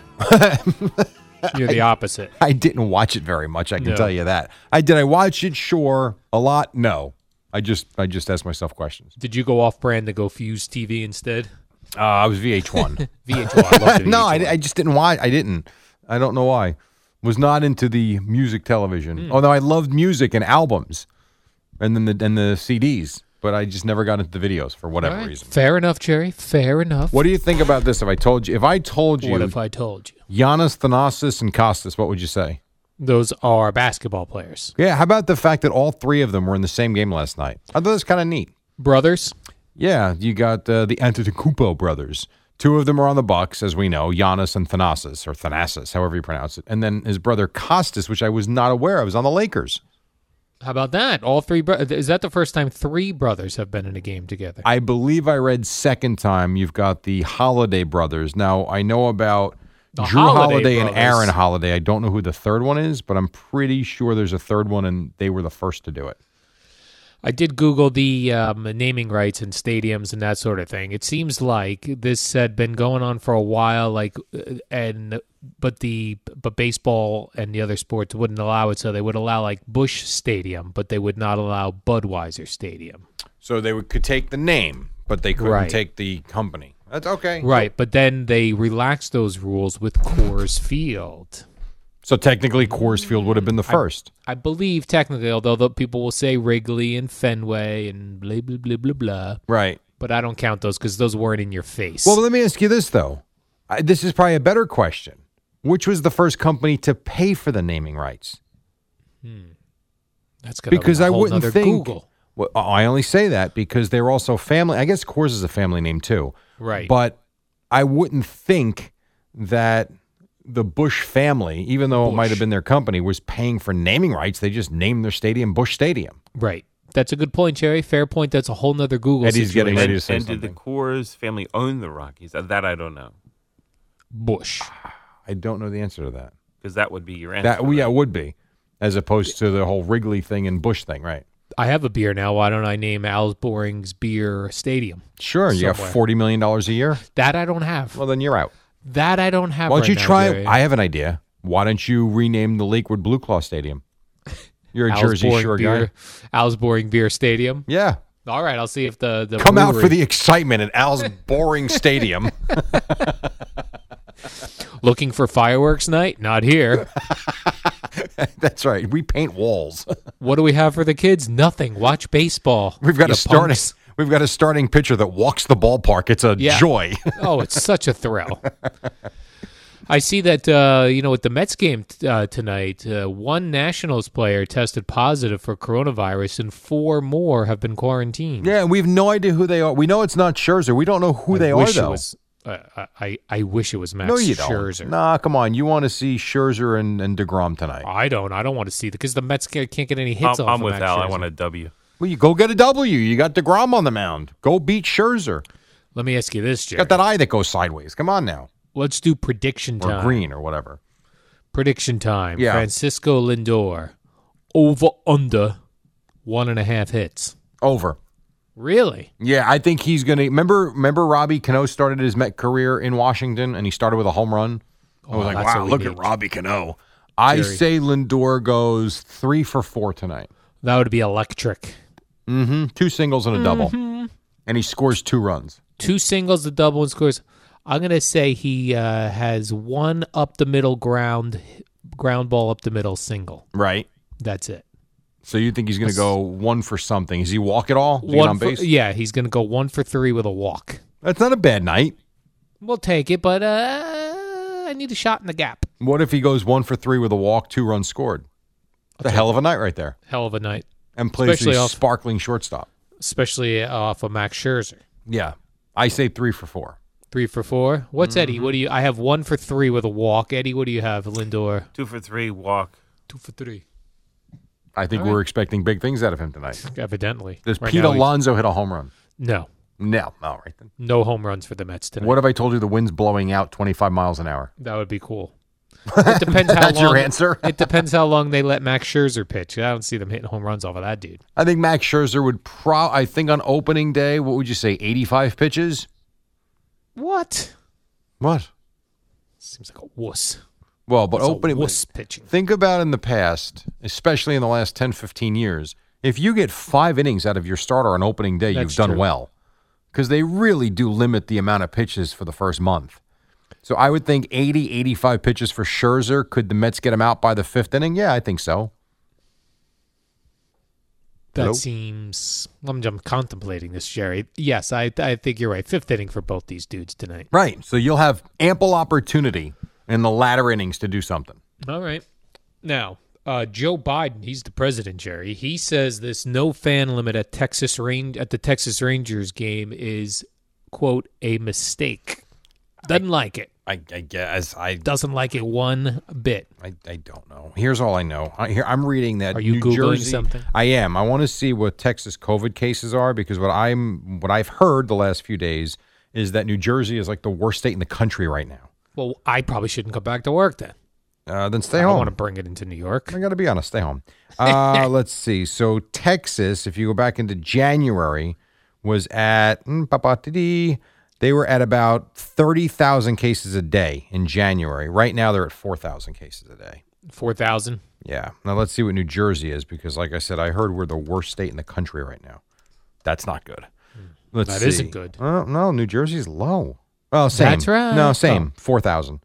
You're the opposite. I didn't watch it very much. I can No. tell you that. I did. I watch it. Sure, a lot. No. I just. I just ask myself questions. Did you go off brand to go Fuse T V instead? Uh, I was V H one. V H one. I love the no, V H one. I, I just didn't watch. I didn't. I don't know why. Was not into the music television. Mm. Although I loved music and albums, and then the and the C Ds. But I just never got into the videos for whatever All right. reason. Fair enough, Jerry. Fair enough. What do you think about this? If I told you, if I told you, What if I told you? Giannis, Thanasis, and Costas, what would you say? Those are basketball players. Yeah. How about the fact that all three of them were in the same game last night? I thought that's kind of neat. Brothers? Yeah, you got uh, the Antetokounmpo brothers. Two of them are on the Bucks, as we know, Giannis and Thanasis, or Thanasis, however you pronounce it. And then his brother Costas, which I was not aware of, is on the Lakers. How about that? All three brothers. Is that the first time three brothers have been in a game together? I believe I read second time you've got the Holiday brothers. Now, I know about The Drew Holiday Holiday and brothers. Aaron Holiday. I don't know who the third one is, but I'm pretty sure there's a third one, and they were the first to do it. I did Google the um, naming rights and stadiums and that sort of thing. It seems like this had been going on for a while, like, uh, and but the but baseball and the other sports wouldn't allow it, so they would allow like Busch Stadium, but they would not allow Budweiser Stadium. So they would, could take the name, but they couldn't Right. take the company. That's okay. Right, but then they relaxed those rules with Coors Field. So technically, Coors Field would have been the first. I believe technically, although the people will say Wrigley and Fenway and blah, blah, blah, blah, blah. Right. But I don't count those because those weren't in your face. Well, let me ask you this, though. I, this is probably a better question. Which was the first company to pay for the naming rights? That's gonna Because be a I whole wouldn't nother think. Google. Well, I only say that because they're also family. I guess Coors is a family name too. Right. But I wouldn't think that the Bush family, even though it might have been their company, was paying for naming rights. They just named their stadium Bush Stadium. Right. That's a good point, Jerry. Fair point. That's a whole nother Google Eddie's getting situation. ready And, to say and did the something. Coors family own the Rockies? Uh, That I don't know, Bush. I don't know the answer to that. because that would be your answer. That yeah, right? it would be, as opposed to the whole Wrigley thing and Bush thing, right? I have a beer now. Why don't I name Al's Boring's Beer Stadium? Sure, you got Somewhere. forty million dollars a year. That I don't have. Well, then you're out. That I don't have. Why don't right you now, try? Jerry. I have an idea. Why don't you rename the Lakewood Blue Claw Stadium? You're a Al's Jersey Boring Shore Beer, guy. Al's Boring Beer Stadium. Yeah. All right, I'll see if the, the Come out for brewery- the excitement at Al's Boring Stadium. Looking for fireworks night? Not here. That's right. We paint walls. What do we have for the kids? Nothing. Watch baseball. We've got you a starting. punks. We've got a starting pitcher that walks the ballpark. It's a Yeah. joy. Oh, it's such a thrill. I see that, uh, you know, with the Mets game t- uh, tonight, uh, one Nationals player tested positive for coronavirus and four more have been quarantined. Yeah, we have no idea who they are. We know it's not Scherzer. We don't know who I they are, wish it though. was- uh, I, I wish it was Max no, you don't. Scherzer. Nah, come on. You want to see Scherzer and, and DeGrom tonight. I don't. I don't want to see that because the Mets can't can't get any hits I'm, off I'm of with Max Al. I Scherzer. want a W. Well, you go get a W. You got DeGrom on the mound. Go beat Scherzer. Let me ask you this, Jerry. Got that eye that goes sideways. Come on now. Let's do prediction Or time. green or whatever. Prediction time. Yeah. Francisco Lindor. Over under one and a half hits. Over. Really? Yeah, I think he's going to. Remember, remember Robbie Cano started his Met career in Washington, and he started with a home run? I Oh, was like, that's wow, what we look need. at Robbie Cano. I Jerry. say Lindor goes three for four tonight. That would be electric. Mm-hmm. Two singles and a double. And he scores two runs. Two singles, the double, and scores. I'm going to say he uh, has one up the middle ground, ground ball up the middle single. Right. That's it. So you think he's going to go one for something? Does he walk at all? Does he get One on for, base? yeah, he's going to go one for three with a walk. That's not a bad night. We'll take it, but uh, I need a shot in the gap. What if he goes one for three with a walk, two runs scored? It's a hell of a night right there. Hell of a night. And plays Especially the off- sparkling shortstop. Especially off of Max Scherzer. Yeah. I say three for four. Three for four. What's Mm-hmm. Eddie? What do you? I have one for three with a walk. Eddie, what do you have? Lindor. Two for three, walk. Two for three. I think All right. we're expecting big things out of him tonight. Evidently. Does Right Pete now he's- Alonso hit a home run? No. No. All right then. No home runs for the Mets tonight. What if I told you the wind's blowing out twenty-five miles an hour? That would be cool. It depends how That's long. your answer? It depends how long they let Max Scherzer pitch. I don't see them hitting home runs off of that dude. I think Max Scherzer would pro. I think on opening day, what would you say, eighty-five pitches? What? What? Seems like a wuss. Well, but That's a opening. wuss pitching. Think about in the past, especially in the last ten, fifteen years, if you get five innings out of your starter on opening day, That's you've done true. well. Because they really do limit the amount of pitches for the first month. So I would think eighty, eighty-five pitches for Scherzer. Could the Mets get him out by the fifth inning? Yeah, I think so. That Hello? seems. I'm, I'm contemplating this, Jerry. Yes, I I think you're right. Fifth inning for both these dudes tonight. Right. So you'll have ample opportunity in the latter innings to do something. All right. Now, uh, Joe Biden, he's the president, Jerry. He says this no fan limit at Texas Range at the Texas Rangers game is, quote, a mistake. Doesn't like it. I, I guess I Doesn't like it one bit. I, I don't know. Here's all I know. I, here, I'm reading that. Are you New Googling Jersey, something? I am. I want to see what Texas COVID cases are because what I'm what I've heard the last few days is that New Jersey is like the worst state in the country right now. Well, I probably shouldn't come back to work then. Uh, then stay I don't home. want to bring it into New York. I got to be honest. Stay home. Uh, let's see. So Texas, if you go back into January, was at mm, ba-ba-dee-dee, they were at about thirty thousand cases a day in January. Right now, they're at four thousand cases a day. four thousand. Yeah. Now let's see what New Jersey is because, like I said, I heard we're the worst state in the country right now. That's not good. Let's That see. isn't good. Uh, no, New Jersey's low. Oh, same. That's right. No, same. Four thousand.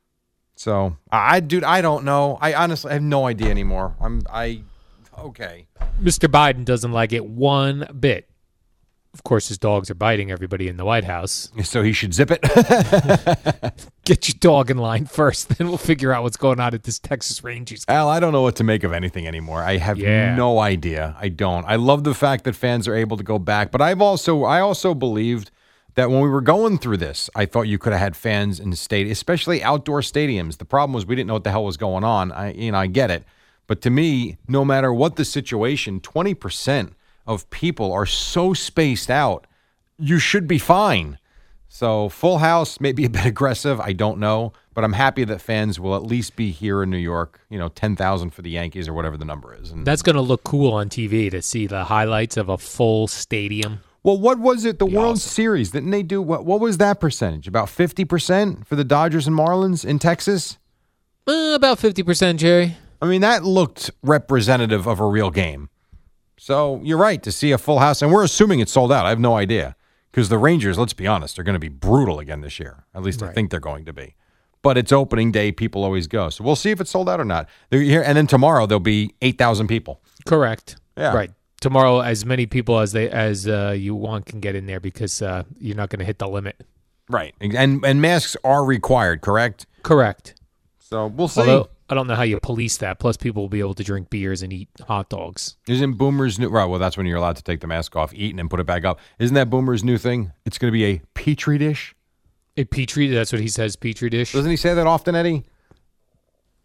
So I, I, dude, I don't know. I honestly I have no idea anymore. I'm, I, okay. Mister Biden doesn't like it one bit. Of course, his dogs are biting everybody in the White House. So he should zip it. Get your dog in line first, then we'll figure out what's going on at this Texas Rangers game. Al, I don't know what to make of anything anymore. I have Yeah. no idea. I don't. I love the fact that fans are able to go back, but I've also I also believed that when we were going through this, I thought you could have had fans in the stadium, especially outdoor stadiums. The problem was we didn't know what the hell was going on. I you know, I get it. But to me, no matter what the situation, twenty percent of people are so spaced out, you should be fine. So full house, maybe a bit aggressive, I don't know, but I'm happy that fans will at least be here in New York, you know, ten thousand for the Yankees or whatever the number is. And That's going to look cool on T V to see the highlights of a full stadium. well, what was it? The Be World awesome. Series, didn't they do, what, what was that percentage? About fifty percent for the Dodgers and Marlins in Texas? Uh, about fifty percent, Jerry. I mean, that looked representative of a real game. So you're right to see a full house, and we're assuming it's sold out. I have no idea because the Rangers, let's be honest, are going to be brutal again this year. At least I Right. think they're going to be. But it's opening day; people always go. So we'll see if it's sold out or not. They're here, and then tomorrow there'll be eight thousand people. Correct. Yeah. Right. Tomorrow, as many people as they as uh, you want can get in there because uh, you're not going to hit the limit. Right, and and masks are required. Correct. Correct. So we'll see. Although I don't know how you police that. Plus, people will be able to drink beers and eat hot dogs. Isn't Boomer's new? Right. Well, that's when you're allowed to take the mask off, eat, and then put it back up. Isn't that Boomer's new thing? It's going to be a petri dish. A petri. That's what he says. Petri dish. Doesn't he say that often, Eddie?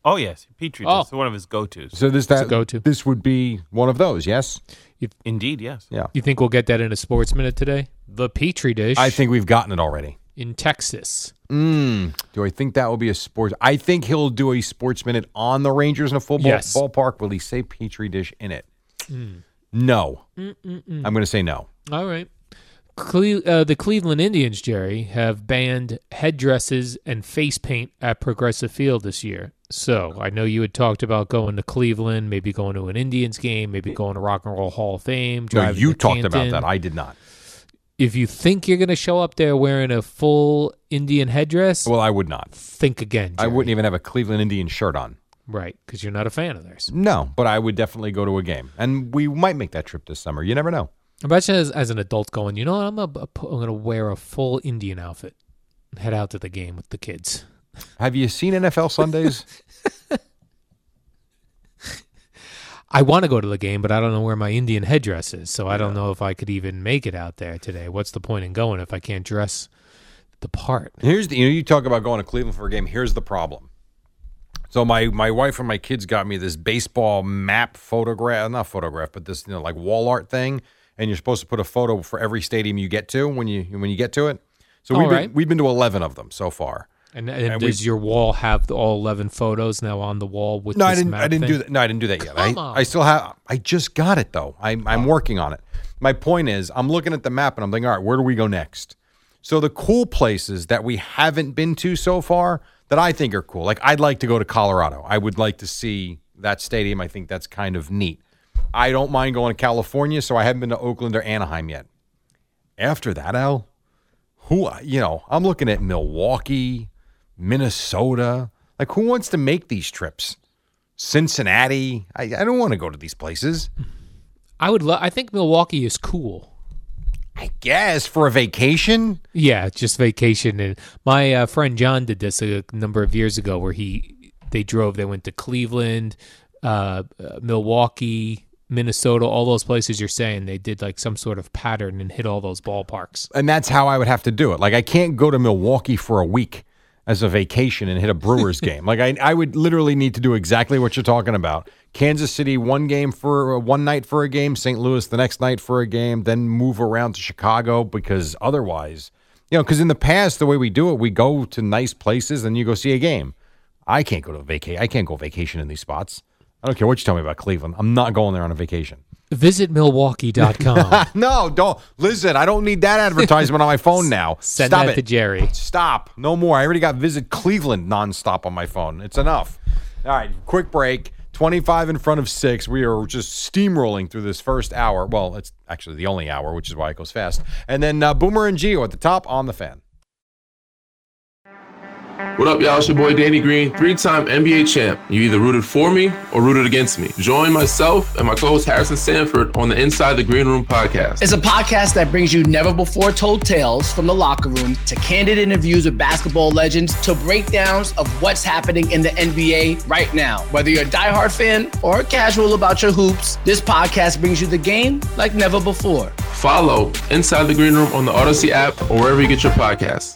Oh, yes. Petri Oh. dish. One of his go-tos. So this It's a that go-to. This would be one of those, yes? Indeed, yes. Yeah. You think we'll get that in a Sports Minute today? The Petri dish. I think we've gotten it already. in Texas. Mm, do I think that will be a sports? I think he'll do a sports minute on the Rangers in a football Yes. ballpark. Will he say Petri dish in it? Mm. No. Mm-mm-mm. I'm going to say no. All right. Cle- uh, the Cleveland Indians, Jerry, have banned headdresses and face paint at Progressive Field this year. So I know you had talked about going to Cleveland, maybe going to an Indians game, maybe going to Rock and Roll Hall of Fame. No, driving you to talked Canton. about that. I did not. If you think you're going to show up there wearing a full Indian headdress, Well, I would not. think again, I Jerry. wouldn't even have a Cleveland Indians shirt on. Right, because you're not a fan of theirs. No, but I would definitely go to a game. And we might make that trip this summer. You never know. Imagine as, as an adult going, you know what, I'm, a, I'm going to wear a full Indian outfit and head out to the game with the kids. Have you seen N F L Sundays? I want to go to the game, but I don't know where my Indian headdress is, so I don't know if I could even make it out there today. What's the point in going if I can't dress the part? Here's the, you know, you talk about going to Cleveland for a game. Here's the problem. So my, my wife and my kids got me this baseball map photograph, not photograph, but this, you know, like wall art thing. And you're supposed to put a photo for every stadium you get to when you when you get to it. So we've All been, right. we've been to eleven of them so far. And, and, And does we- your wall have the, all eleven photos now on the wall with No, this I didn't. map I didn't thing? do that. No, I didn't do that yet. I, Come on. I still have. I just got it though. I'm I'm working on it. My point is, I'm looking at the map and I'm thinking, all right, where do we go next? So the cool places that we haven't been to so far that I think are cool. Like I'd like to go to Colorado. I would like to see that stadium. I think that's kind of neat. I don't mind going to California, so I haven't been to Oakland or Anaheim yet. After that, Al, who you know, I'm looking at Milwaukee, Minnesota. Like, who wants to make these trips? Cincinnati. I, I don't want to go to these places. I would. Lo- I think Milwaukee is cool. I guess for a vacation. Yeah, just vacation. And my uh, friend John did this a number of years ago, where he they drove. They went to Cleveland, uh, uh, Milwaukee, Minnesota, all those places you're saying. They did like some sort of pattern and hit all those ballparks. And that's how I would have to do it. Like, I can't go to Milwaukee for a week as a vacation and hit a Brewers game. Like, I, I would literally need to do exactly what you're talking about. Kansas City, one game for uh, one night for a game. Saint Louis, the next night for a game. Then move around to Chicago, because otherwise, you know, because in the past, the way we do it, we go to nice places and you go see a game. I can't go to a vacation. I can't go vacation in these spots. I don't care what you tell me about Cleveland. I'm not going there on a vacation. Visit Milwaukee dot com. No, don't. Listen, I don't need that advertisement on my phone now. Send Stop that it. to Jerry. Stop. No more. I already got Visit Cleveland nonstop on my phone. It's enough. All right, quick break. twenty-five in front of six. We are just steamrolling through this first hour. Well, it's actually the only hour, which is why it goes fast. And then uh, Boomer and Gio at the top on the Fan. What up, y'all? It's your boy Danny Green, three-time N B A champ. You either rooted for me or rooted against me. Join myself and my co-host Harrison Sanford on the Inside the Green Room podcast. It's a podcast that brings you never-before-told tales from the locker room to candid interviews with basketball legends to breakdowns of what's happening in the N B A right now. Whether you're a diehard fan or casual about your hoops, this podcast brings you the game like never before. Follow Inside the Green Room on the Odyssey app or wherever you get your podcasts.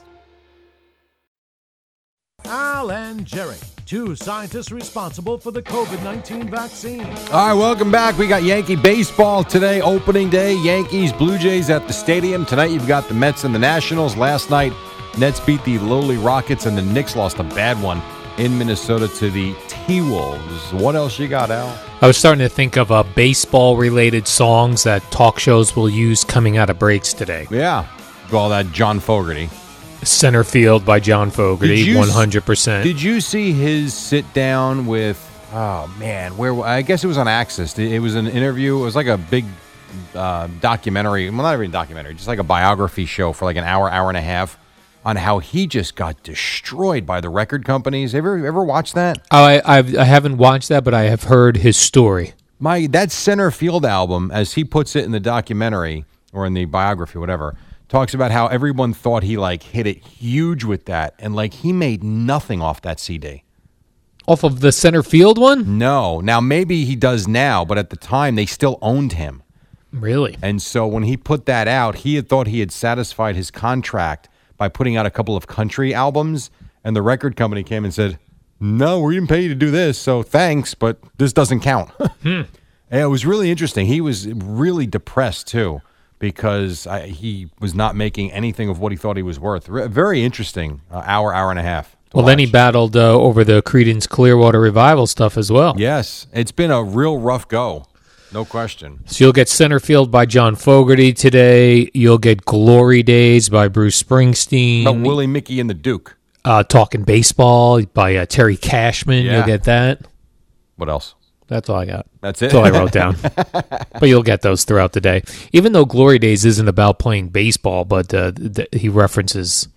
Al and Jerry, two scientists responsible for the covid nineteen vaccine. All right, welcome back. We got Yankee baseball today, opening day. Yankees, Blue Jays at the stadium. Tonight you've got the Mets and the Nationals. Last night, Nets beat the lowly Rockets, and the Knicks lost a bad one in Minnesota to the T-Wolves. What else you got, Al? I was starting to think of uh, baseball-related songs that talk shows will use coming out of breaks today. Yeah, all that John Fogerty. Center Field by John Did Fogerty, you- one hundred percent. Did you see his sit down with, oh man, where, I guess it was on Axis. It was an interview. It was like a big uh, documentary. Well, not even a documentary, just like a biography show for like an hour, hour and a half on how he just got destroyed by the record companies. Ever, ever watched that? Oh, I, I've, I haven't watched that, but I have heard his story. My, that Center Field album, as he puts it in the documentary or in the biography, whatever, talks about how everyone thought he like hit it huge with that, and like he made nothing off that C D. Off of the Center Field one? No. Now maybe he does now, but at the time they still owned him. Really? And so when he put that out, he had thought he had satisfied his contract by putting out a couple of country albums, and the record company came and said, no, we didn't pay you to do this, so thanks, but this doesn't count. hmm. And it was really interesting. He was really depressed, too, because I, he was not making anything of what he thought he was worth. Re- very interesting uh, hour, hour and a half. Well, watch. Then he battled uh, over the Creedence Clearwater Revival stuff as well. Yes, it's been a real rough go. No question. So you'll get Center Field by John Fogerty today. You'll get Glory Days by Bruce Springsteen. About Willie, Mickey, and the Duke. Uh, Talking Baseball by uh, Terry Cashman. Yeah. You'll get that. What else? That's all I got. That's it? That's all I wrote down. But you'll get those throughout the day. Even though Glory Days isn't about playing baseball, but uh, th- he references,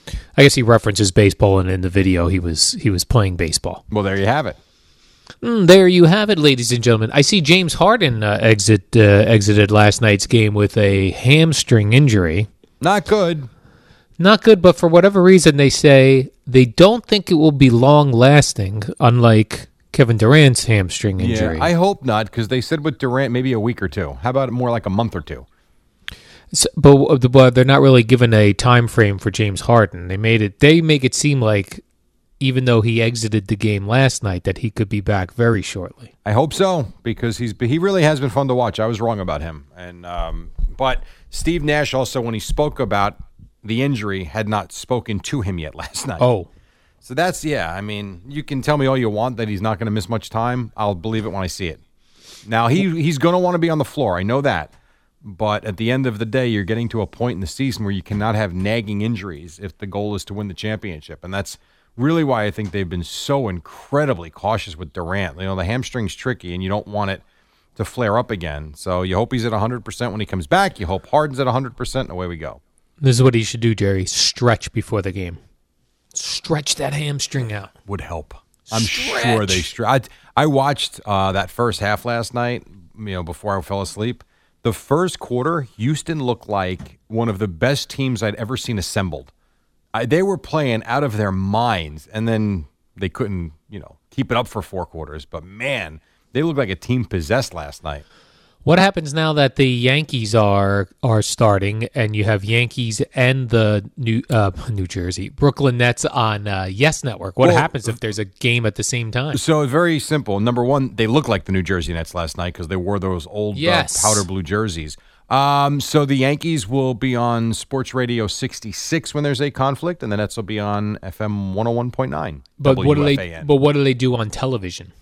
I guess he references baseball, and in the video he was he was playing baseball. Well, there you have it. Mm, there you have it, ladies and gentlemen. I see James Harden uh, exit uh, exited last night's game with a hamstring injury. Not good. Not good, but for whatever reason, they say they don't think it will be long-lasting, unlike Kevin Durant's hamstring injury. Yeah, I hope not, because they said with Durant maybe a week or two. How about more like a month or two? So, but, but they're not really given a time frame for James Harden. They made it. They make it seem like, even though he exited the game last night, that he could be back very shortly. I hope so, because he's he really has been fun to watch. I was wrong about him, and um, but Steve Nash also, when he spoke about the injury, had not spoken to him yet last night. Oh. So that's, yeah, I mean, you can tell me all you want that he's not going to miss much time. I'll believe it when I see it. Now, he he's going to want to be on the floor. I know that. But at the end of the day, you're getting to a point in the season where you cannot have nagging injuries if the goal is to win the championship. And that's really why I think they've been so incredibly cautious with Durant. You know, the hamstring's tricky, and you don't want it to flare up again. So you hope he's at one hundred percent when he comes back. You hope Harden's at one hundred percent, and away we go. This is what he should do, Jerry. Stretch before the game. Stretch that hamstring out. Would help. I'm Stretch. sure they stretch. I, I watched uh, that first half last night, you know, before I fell asleep. The first quarter, Houston looked like one of the best teams I'd ever seen assembled. I, they were playing out of their minds, and then they couldn't, you know, keep it up for four quarters. But, man, they looked like a team possessed last night. What happens now that the Yankees are are starting, and you have Yankees and the New uh, New Jersey Brooklyn Nets on uh, Yes Network? What Well, happens if there's a game at the same time? So very simple. Number one, they look like the New Jersey Nets last night because they wore those old Yes. uh, powder blue jerseys. Um, so the Yankees will be on Sports Radio sixty-six when there's a conflict, and the Nets will be on F M one oh one point nine. But what do they? W F A N. But what do they do on television?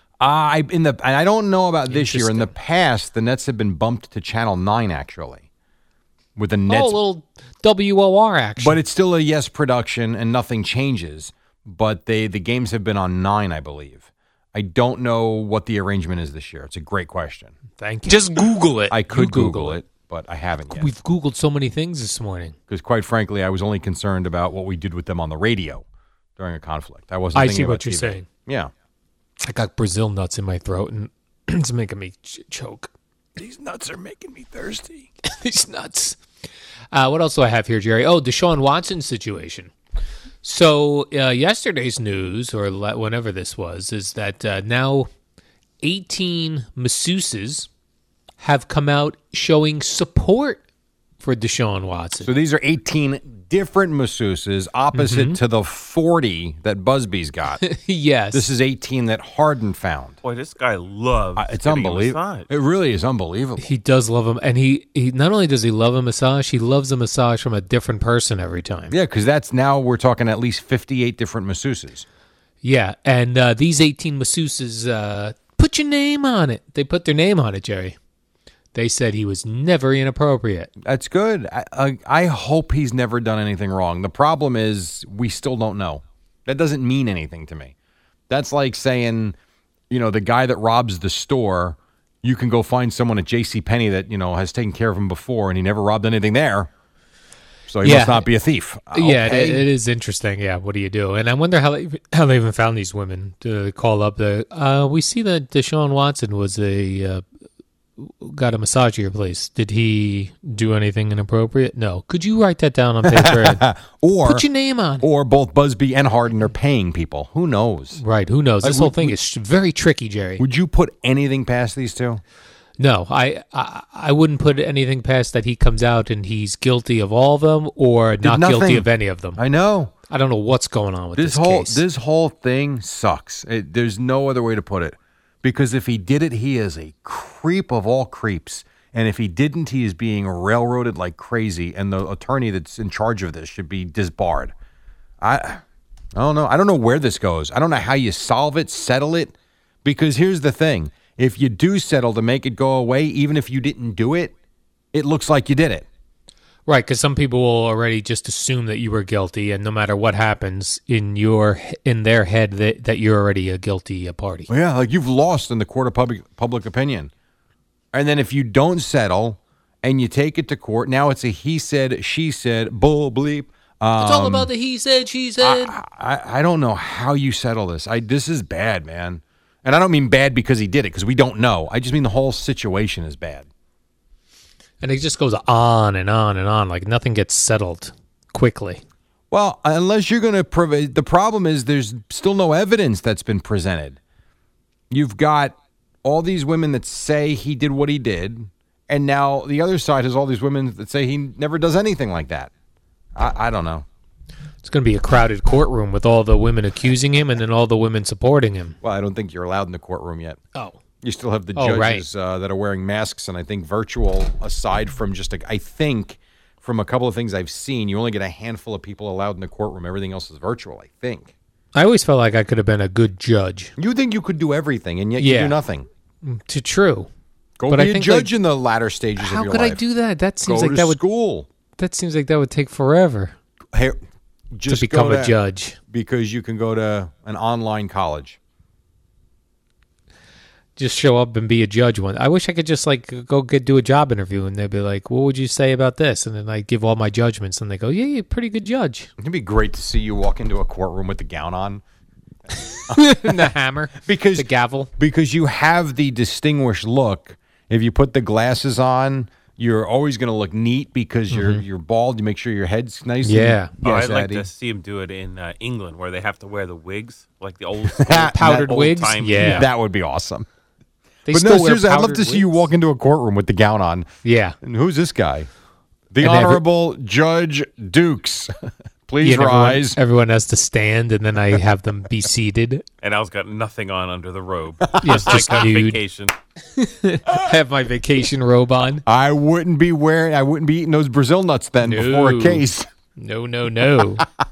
I in the and I don't know about this year. In the Interesting. past, the Nets have been bumped to Channel nine actually, with the Nets. Oh, a little W O R action. But it's still a Yes production, and nothing changes. But they the games have been on nine, I believe. I don't know what the arrangement is this year. It's a great question. Thank you. Just Google it. I could You Google, it, but I haven't yet. We've Googled so many things this morning. Because quite frankly, I was only concerned about what we did with them on the radio during a conflict. I wasn't. I thinking see about what you're T V. saying. Yeah. I got Brazil nuts in my throat, and it's making me ch- choke. These nuts are making me thirsty. These nuts. Uh, what else do I have here, Jerry? Oh, Deshaun Watson situation. So uh, yesterday's news, or le- whenever this was, is that uh, now eighteen masseuses have come out showing support for Deshaun Watson. So these are eighteen different masseuses opposite Mhm. to the forty that Busby's got. Yes. This is eighteen that Harden found. Boy, this guy loves. Uh, it's getting a unbelievable. massage. It really is unbelievable. He does love him, and he, he not only does he love a massage, he loves a massage from a different person every time. Yeah, because that's now we're talking at least fifty-eight different masseuses. Yeah, and uh, these eighteen masseuses uh, put your name on it. They put their name on it, Jerry. They said he was never inappropriate. That's good. I, I, I hope he's never done anything wrong. The problem is we still don't know. That doesn't mean anything to me. That's like saying, you know, the guy that robs the store, you can go find someone at JCPenney that, you know, has taken care of him before and he never robbed anything there. So he Yeah. must not be a thief. Yeah, Okay. it, it is interesting. Yeah, what do you do? And I wonder how they, how they even found these women to call up. The uh, we see that Deshaun Watson was a uh, got a massage at your place. Did he do anything inappropriate? No. Could you write that down on paper and or put your name on it? Or both Busby and Harden are paying people. Who knows? Right. Who knows? Like, This whole would- thing would- is very tricky, Jerry. Would you put anything past these two? No, I, I I wouldn't put anything past that he comes out and he's guilty of all of them or not nothing. guilty of any of them. I know. I don't know what's going on with This this, whole case. this whole thing sucks. It, there's no other way to put it. Because if he did it, he is a creep of all creeps. And if he didn't, he is being railroaded like crazy. And the attorney that's in charge of this should be disbarred. I, I don't know. I don't know where this goes. I don't know how you solve it, settle it. Because here's the thing. If you do settle to make it go away, even if you didn't do it, it looks like you did it. Right, because some people will already just assume that you were guilty, and no matter what happens in your in their head, that, that you're already a guilty a party. Well, yeah, like you've lost in the court of public public opinion. And then if you don't settle and you take it to court, now it's a he said, she said, bull bleep. Um, It's all about the he said, she said. I, I, I don't know how you settle this. I This is bad, man. And I don't mean bad because he did it, because we don't know. I just mean the whole situation is bad. And it just goes on and on and on, like nothing gets settled quickly. Well, unless you're going to prove, the problem is there's still no evidence that's been presented. You've got all these women that say he did what he did, and now the other side has all these women that say he never does anything like that. I, I don't know. It's going to be a crowded courtroom with all the women accusing him and then all the women supporting him. Well, I don't think you're allowed in the courtroom yet. Oh. You still have the Oh, judges right. uh, that are wearing masks, and I think virtual, aside from just, a, I think, from a couple of things I've seen, you only get a handful of people allowed in the courtroom. Everything else is virtual, I think. I always felt like I could have been a good judge. You think you could do everything, and yet you Yeah. do nothing. To true. Go But be I a think, judge like, in the latter stages How of your could life. I do that? That seems Go like to that would school. That seems like that would take forever. Hey, just to become go a judge. because you can go to an online college. Just show up and be a judge one. I wish I could just like go get do a job interview and they'd be like, "What would you say about this?" And then I give all my judgments and they go, "Yeah, you're a pretty good judge." It'd be great to see you walk into a courtroom with the gown on. And the hammer, because the gavel, because you have the distinguished look. If you put the glasses on, you're always going to look neat because you're Mhm. you're bald. You make sure your head's nice. Yeah. And, Oh, yes, I'd like Addy. to see him do it in uh, England, where they have to wear the wigs, like the old powdered old wigs. time- Yeah. That would be awesome. They but still no, wear seriously, I'd love powdered to see you wigs. walk into a courtroom with the gown on. Yeah. And who's this guy? The And every- Honorable Judge Dukes. Please Yeah, and everyone- rise. Everyone, has to stand, and then I have them be seated. And Al's got nothing on under the robe. Yes, like just on nude. vacation. I have my vacation robe on. I wouldn't be wearing. I wouldn't be eating those Brazil nuts then before a No. case. No, no, no.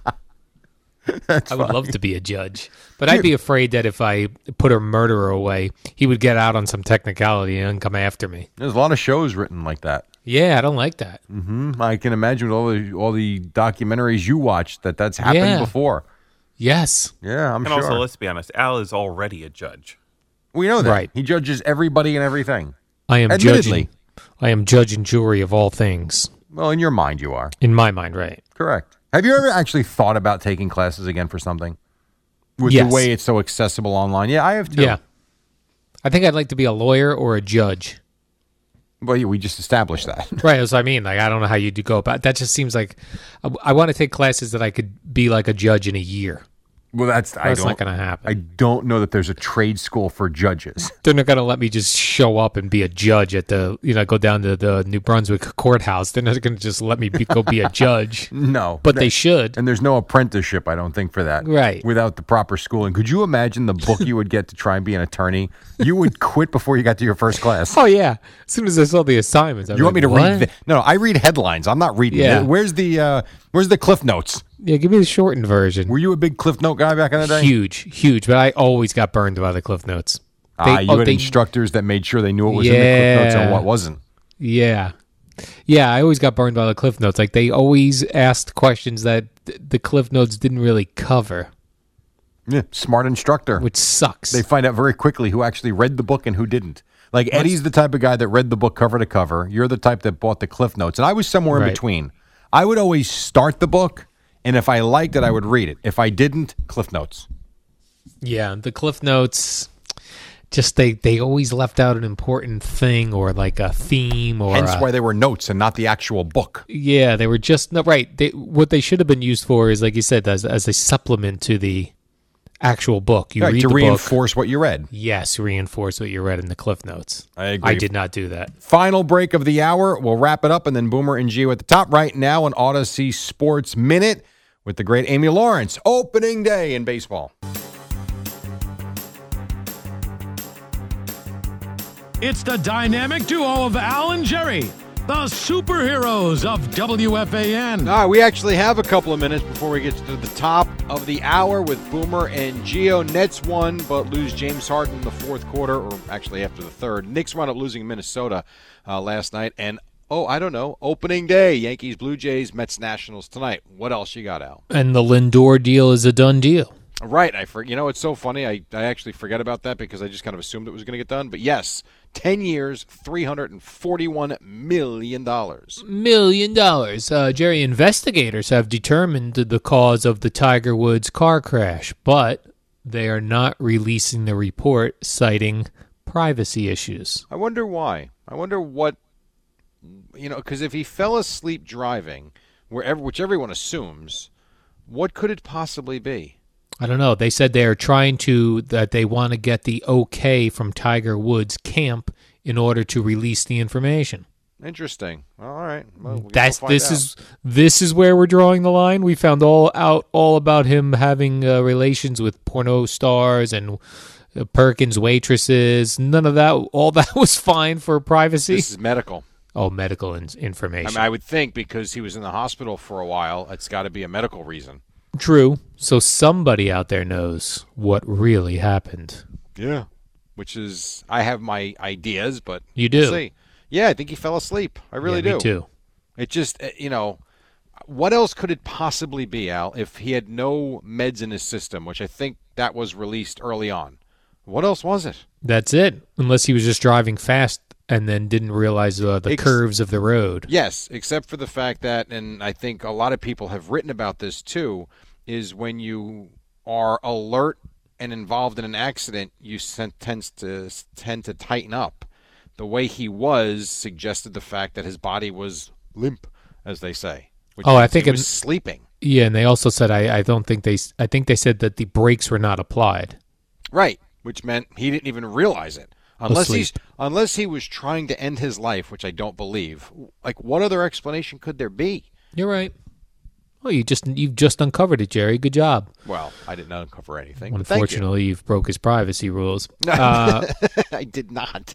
I would love to be a judge, but I'd be afraid that if I put a murderer away, he would get out on some technicality and come after me. There's a lot of shows written like that. Yeah, I don't like that. hmm I can imagine with all the all the documentaries you watched that that's happened Yeah. before. Yes. Yeah, I'm and sure. also, let's be honest, Al is already a judge. We know that. Right. He judges everybody and everything. I am Admittedly. judging. I am judge and jury of all things. Well, in your mind, you are. In my mind, right? Correct. Have you ever actually thought about taking classes again for something? With Yes. the way it's so accessible online? Yeah, I have too. Yeah. I think I'd like to be a lawyer or a judge. Well, yeah, we just established that. Right, that's what I mean. Like, I don't know how you do go about. That just seems like I, I want to take classes that I could be like a judge in a year. Well, that's I That's don't, not going to happen. I don't know that there's a trade school for judges. They're not going to let me just show up and be a judge at the, you know, go down to the New Brunswick courthouse. They're not going to just let me be, go be a judge. No, But that- they should. And there's no apprenticeship, I don't think, for that. Right. Without the proper schooling. Could you imagine the book you would get to try and be an attorney? You would quit before you got to your first class. Oh, yeah. As soon as I saw the assignments, I was You want me like, to what? read? The, no, no, I read headlines. I'm not reading. Yeah. Where's the uh, Where's the Cliff Notes? Yeah, give me the shortened version. Were you a big Cliff Note guy back in the day? Huge, huge. But I always got burned by the Cliff Notes. Ah, you oh, had they- instructors that made sure they knew what was in the Cliff Notes and Yeah. what wasn't. Yeah. Yeah, I always got burned by the Cliff Notes. Like, they always asked questions that th- the Cliff Notes didn't really cover, Yeah, smart instructor. which sucks. They find out very quickly who actually read the book and who didn't. Like Eddie's the type of guy that read the book cover to cover. You're the type that bought the Cliff Notes, and I was somewhere in Right. between. I would always start the book, and if I liked it, I would read it. If I didn't, Cliff Notes. Yeah, the Cliff Notes, just they, they always left out an important thing or like a theme or Hence a- why they were notes and not the actual book. yeah, they were just no right. They, what they should have been used for is, like you said, as as a supplement to the actual book. You Right, read to the book. reinforce what you read. Yes, reinforce what you read in the Cliff Notes. I agree. I did not do that. Final break of the hour. We'll wrap it up, and then Boomer and Gio at the top right now on Odyssey Sports Minute. with the great Amy Lawrence. Opening day in baseball. It's the dynamic duo of Al and Jerry, the superheroes of W F A N. All right, we actually have a couple of minutes before we get to the top of the hour with Boomer and Geo. Nets won, but lose James Harden in the fourth quarter, or actually after the third. Knicks wound up losing Minnesota uh, last night. And, oh, I don't know, opening day, Yankees, Blue Jays, Mets, Nationals tonight. What else you got, Al? And the Lindor deal is a done deal. Right. I for, You know, it's so funny. I, I actually forget about that because I just kind of assumed it was going to get done. But, yes, ten years, three hundred forty-one million dollars. Million dollars. Uh, Jerry, investigators have determined the cause of the Tiger Woods car crash, but they are not releasing the report, citing privacy issues. I wonder why. I wonder what, you know, because if he fell asleep driving, wherever, which everyone assumes, what could it possibly be? I don't know. They said they are trying to, that they want to get the okay from Tiger Woods' camp in order to release the information. Interesting. All right. Well, we That's find this out. is this is where we're drawing the line. We found all out all about him having uh, relations with porno stars and uh, Perkins waitresses. None of that. All that was fine for privacy. This is medical. Oh, medical in- I information. mean, I would think because he was in the hospital for a while, it's got to be a medical reason. True. So somebody out there knows what really happened. Yeah. Which is, I have my ideas, but You do? we'll see. Yeah, I think he fell asleep. I really Yeah, do. me too. It just, uh, you know, what else could it possibly be, Al, if he had no meds in his system, which I think that was released early on? What else was it? That's it. Unless he was just driving fast and then didn't realize uh, the Ex- curves of the road. Yes, except for the fact that, and I think a lot of people have written about this too, is when you are alert and involved in an accident, you tend to tend to tighten up. The way he was suggested the fact that his body was limp, as they say. Which Oh, I think he was in- sleeping. Yeah, and they also said I, I don't think they I think they said that the brakes were not applied. Right, which meant he didn't even realize it. Unless Asleep. he's unless he was trying to end his life, which I don't believe. Like, what other explanation could there be? You're right. Well, you just you've just uncovered it, Jerry. Good job. Well, I didn't uncover anything. but thank you. Unfortunately, you've broke his privacy rules. Uh, I did not.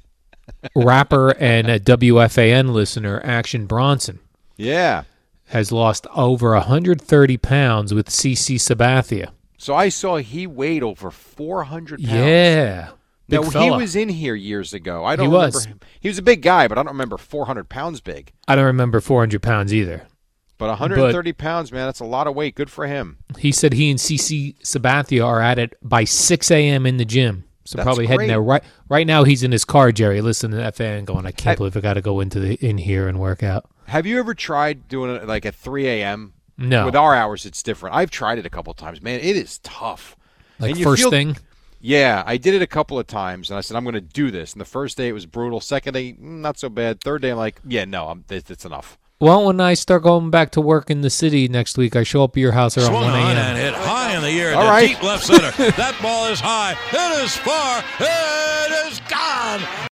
rapper and a W F A N listener, Action Bronson, Yeah. has lost over one hundred thirty pounds with C C Sabathia. So I saw he weighed over four hundred pounds. Yeah. Big Now, he fella. was in here years ago. I don't He remember was. him. He was a big guy, but I don't remember four hundred pounds big. I don't remember four hundred pounds either. But one hundred thirty pounds, man, that's a lot of weight. Good for him. He said he and C C Sabathia are at it by six a.m. in the gym. So That's probably heading great. there right right now. He's in his car, Jerry, listening to F A N, going, "I can't I- believe I got to go into the in here and work out." Have you ever tried doing it like at three a.m.? No. With our hours, it's different. I've tried it a couple of times. Man, it is tough. Like And you first feel- thing. Yeah, I did it a couple of times, and I said, I'm going to do this. And the first day, it was brutal. Second day, mm, not so bad. Third day, I'm like, yeah, no, I'm, it's, it's enough. Well, when I start going back to work in the city next week, I show up at your house around Swung one on a.m. and hit high in the air All to right. deep left center. That ball is high. It is far. It is gone.